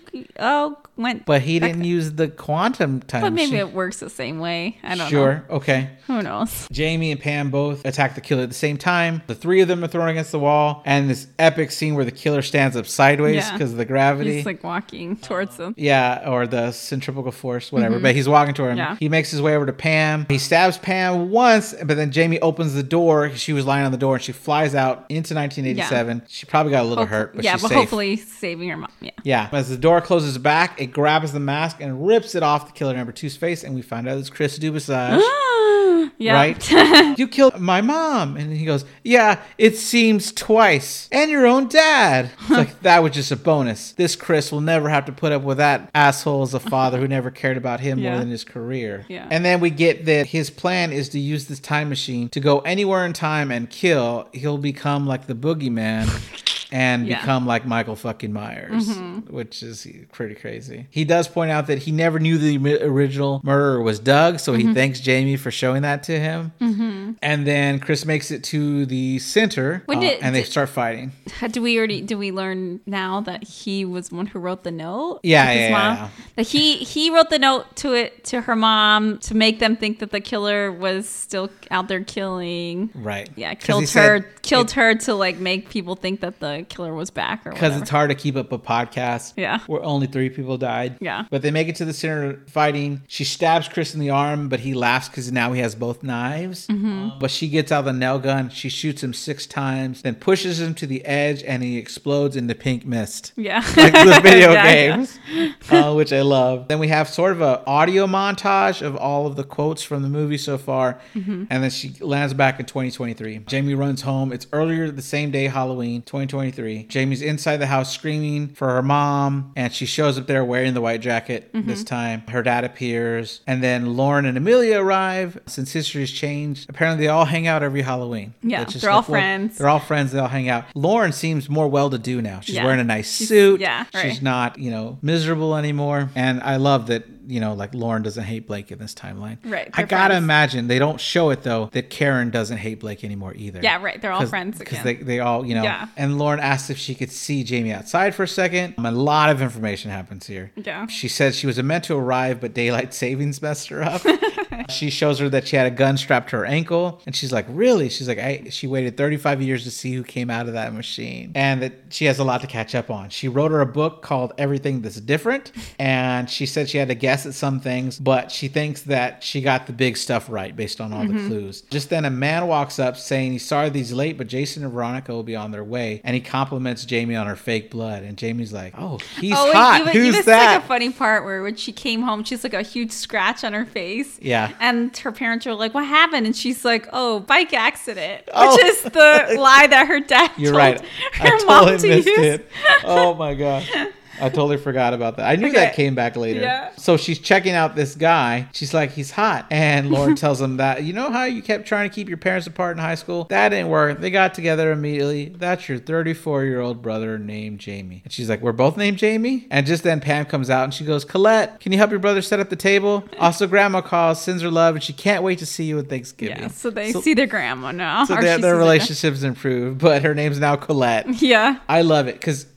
went. But he didn't use the quantum time machine. But maybe it works the same way. I don't know. Sure. Okay. Who knows? Jamie and Pam both attack the killer at the same time. The three of them are thrown against the wall. And this epic scene where the killer stands up sideways because of the gravity. He's like walking towards them. Yeah, or the centrifugal force, whatever. But he's walking toward him. Yeah. He makes his way over to Pam. He stabs Pam once, but then Jamie opens the door. She was lying on the door, and she flies out into 1987. Yeah. She probably got a little hurt, but she's safe. Hopefully saving her mom. Yeah. As the door closes back, it grabs the mask and rips it off the killer number 2's face, and we find out it's Chris Dubasage. Yeah. Right? You killed my mom. And he goes, yeah, it seems twice. And your own dad. It's like, that was just a bonus. This Chris will never have to put up with that asshole as a father who never cared about him more than his career. Yeah. And then we get that his plan is to use this time machine to go anywhere in time and kill. He'll become like the boogeyman. And become like Michael fucking Myers, which is pretty crazy. He does point out that he never knew the original murderer was Doug, so he thanks Jamie for showing that to him. And then Chris makes it to the center, and they start fighting. Do we learn now that he was the one who wrote the note? Yeah. That he wrote the note to her mom to make them think that the killer was still out there killing. Right. Yeah, killed her to like make people think that the killer was back or whatever. Because it's hard to keep up a podcast where only 3 people died. Yeah. But they make it to the center fighting. She stabs Chris in the arm, but he laughs because now he has both knives. But she gets out the nail gun. She shoots him 6 times, then pushes him to the edge, and he explodes into pink mist. Yeah. Like the video games, which I love. Then we have sort of an audio montage of all of the quotes from the movie so far. And then she lands back in 2023. Jamie runs home. It's earlier the same day, Halloween, 2023. Jamie's inside the house screaming for her mom, and she shows up there wearing the white jacket this time. Her dad appears, and then Lauren and Amelia arrive. Since history's changed, apparently they all hang out every Halloween. Yeah, they're all friends. They're all friends. They all hang out. Lauren seems more well-to-do now. She's wearing a nice suit. Yeah, right. She's not, miserable anymore. And I love that, like Lauren doesn't hate Blake in this timeline. Right. I gotta imagine, they don't show it though, that Karen doesn't hate Blake anymore either. Yeah, right. They're all friends again. Because they all, And Lauren asks if she could see Jamie outside for a second. A lot of information happens here. Yeah. She said she was meant to arrive, but daylight savings messed her up. She shows her that she had a gun strapped to her ankle. And she's like, really? She's like, she waited 35 years to see who came out of that machine. And that she has a lot to catch up on. She wrote her a book called Everything That's Different. And she said she had to guess at some things, but she thinks that she got the big stuff right based on all the clues. Just then a man walks up saying he's sorry that he's late, but Jason and Veronica will be on their way. And he compliments Jamie on her fake blood. And Jamie's like, oh, he's hot. Who's that? Like a funny part where when she came home, she's like a huge scratch on her face. Yeah. And her parents are like, what happened? And she's like, oh, bike accident. Which is the lie that her dad You're told right. her mom to use. It. Oh my gosh. I totally forgot about that. I knew that came back later. Yeah. So she's checking out this guy. She's like, he's hot. And Lauren tells him that, you know how you kept trying to keep your parents apart in high school? That didn't work. They got together immediately. That's your 34-year-old brother named Jamie. And she's like, we're both named Jamie? And just then Pam comes out and she goes, Colette, can you help your brother set up the table? Also, Grandma calls, sends her love, and she can't wait to see you at Thanksgiving. Yeah, so they see their grandma now. So their relationship's improved, but her name's now Colette. Yeah. I love it because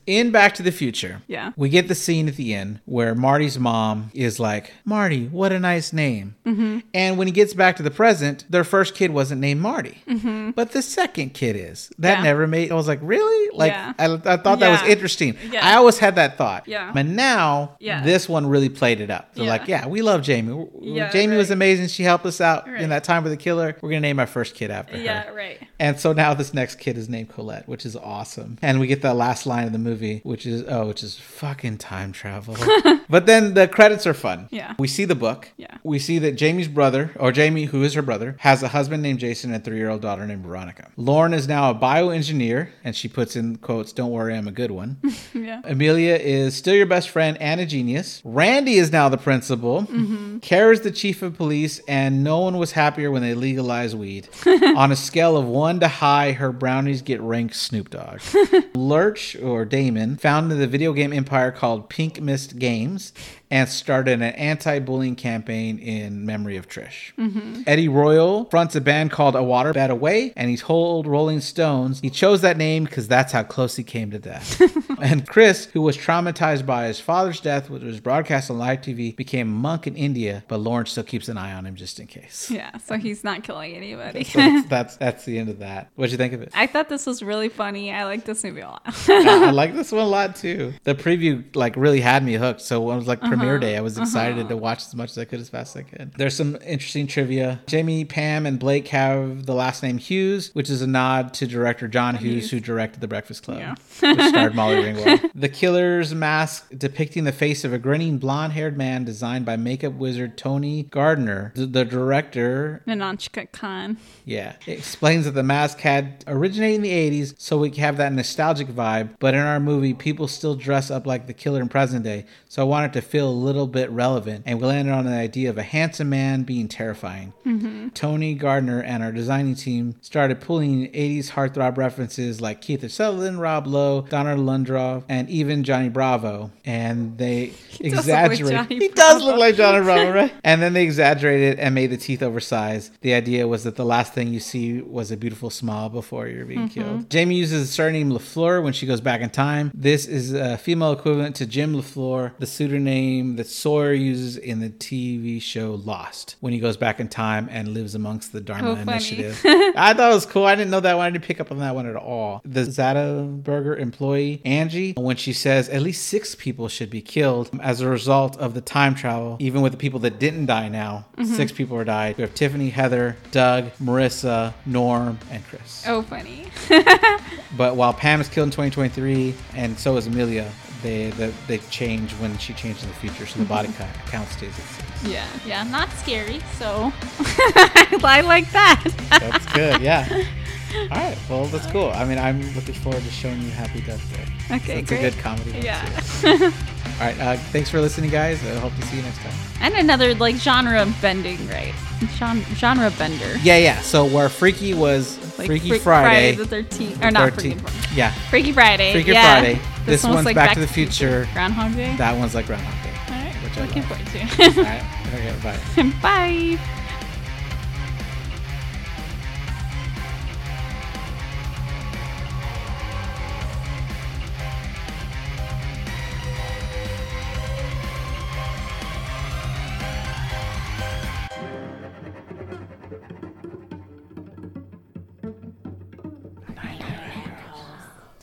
In Back to the Future, Yeah. we get the scene at the end where Marty's mom is like, Marty, what a nice name. Mm-hmm. And when he gets back to the present, their first kid wasn't named Marty. Mm-hmm. But the second kid is. That never made... I was like, really? Like, I thought that was interesting. Yeah. I always had that thought. Yeah. But now, this one really played it up. They're like, we love Jamie. Jamie was amazing. She helped us out in that time with the killer. We're going to name our first kid after her. Yeah, right. And so now this next kid is named Colette, which is awesome. And we get that last line of the movie, which is fucking time travel. But then the credits are fun. Yeah. We see the book. Yeah. We see that Jamie's brother, or Jamie, who is her brother, has a husband named Jason and a 3-year-old daughter named Veronica. Lauren is now a bioengineer, and she puts in quotes, "Don't worry, I'm a good one." Yeah. Amelia is still your best friend and a genius. Randy is now the principal. Mm-hmm. Kara's the chief of police, and no one was happier when they legalized weed. On a scale of 1 to high, her brownies get ranked Snoop Dogg. Lurch, or Damon, founded the video game empire called Pink Mist Games and started an anti-bullying campaign in memory of Trish. Mm-hmm. Eddie Royal fronts a band called A Water Bad Away, and he's told Rolling Stones he chose that name because that's how close he came to death. And Chris, who was traumatized by his father's death, which was broadcast on live TV, became a monk in India, but Lauren still keeps an eye on him just in case. Yeah, so he's not killing anybody. So that's the end of that. What'd you think of it? I thought this was really funny. I like this movie a lot. I like this one a lot too. The preview really had me hooked. So when it was premiere day, I was excited to watch as much as I could, as fast as I could. There's some interesting trivia. Jamie, Pam, and Blake have the last name Hughes, which is a nod to director John Hughes, who directed The Breakfast Club, which starred Molly Ringwald. The killer's mask depicting the face of a grinning blonde-haired man designed by makeup wizard Tony Gardner. The director, Nananchka Khan. Yeah. It explains that the mask had originated in the 80s, so we have that nostalgic vibe, but in our movie, people still dress up like the killer in present day, so I wanted to feel a little bit relevant, and we landed on the idea of a handsome man being terrifying. Mm-hmm. Tony Gardner and our designing team started pulling 80s heartthrob references like Keith Sutherland, Rob Lowe, Donna Lundroff, and even Johnny Bravo, and they exaggerated. He does look like Johnny Bravo, right? And then they exaggerated and made the teeth oversized. The idea was that the last thing you see was a beautiful smile before you're being killed. Jamie uses the surname LaFleur when she goes back in time. This is a female equivalent to Jim LaFleur, the pseudonym that Sawyer uses in the TV show Lost, when he goes back in time and lives amongst the Dharma Initiative. I thought it was cool. I didn't know that one. I didn't pick up on that one at all. The Zeta Burger employee, Angie, when she says at least 6 people should be killed as a result of the time travel, even with the people that didn't die now, 6 people are died. We have Tiffany, Heather, Doug, Marissa, Norm, and Chris. Oh, funny. But while Pam is killed in 2023, and so is Amelia, they change when she changes in the future, so the body count stays at 6. Yeah, not scary, so I like that. That's good, yeah. All right, well, that's cool. I mean, I'm looking forward to showing you Happy Death Day. Okay, it's great. a good comedy. Yeah. All right, thanks for listening, guys. I hope to see you next time. And another genre bending, right? Genre bender. Yeah. So where Freaky was Freaky Friday the 13th, or not Freaky Friday. Yeah. Freaky Friday. Freaky Friday. This one's like Back to the Future. Groundhog Day. That one's like Groundhog Day. All right. Looking forward to. All right. Okay. Bye. Bye.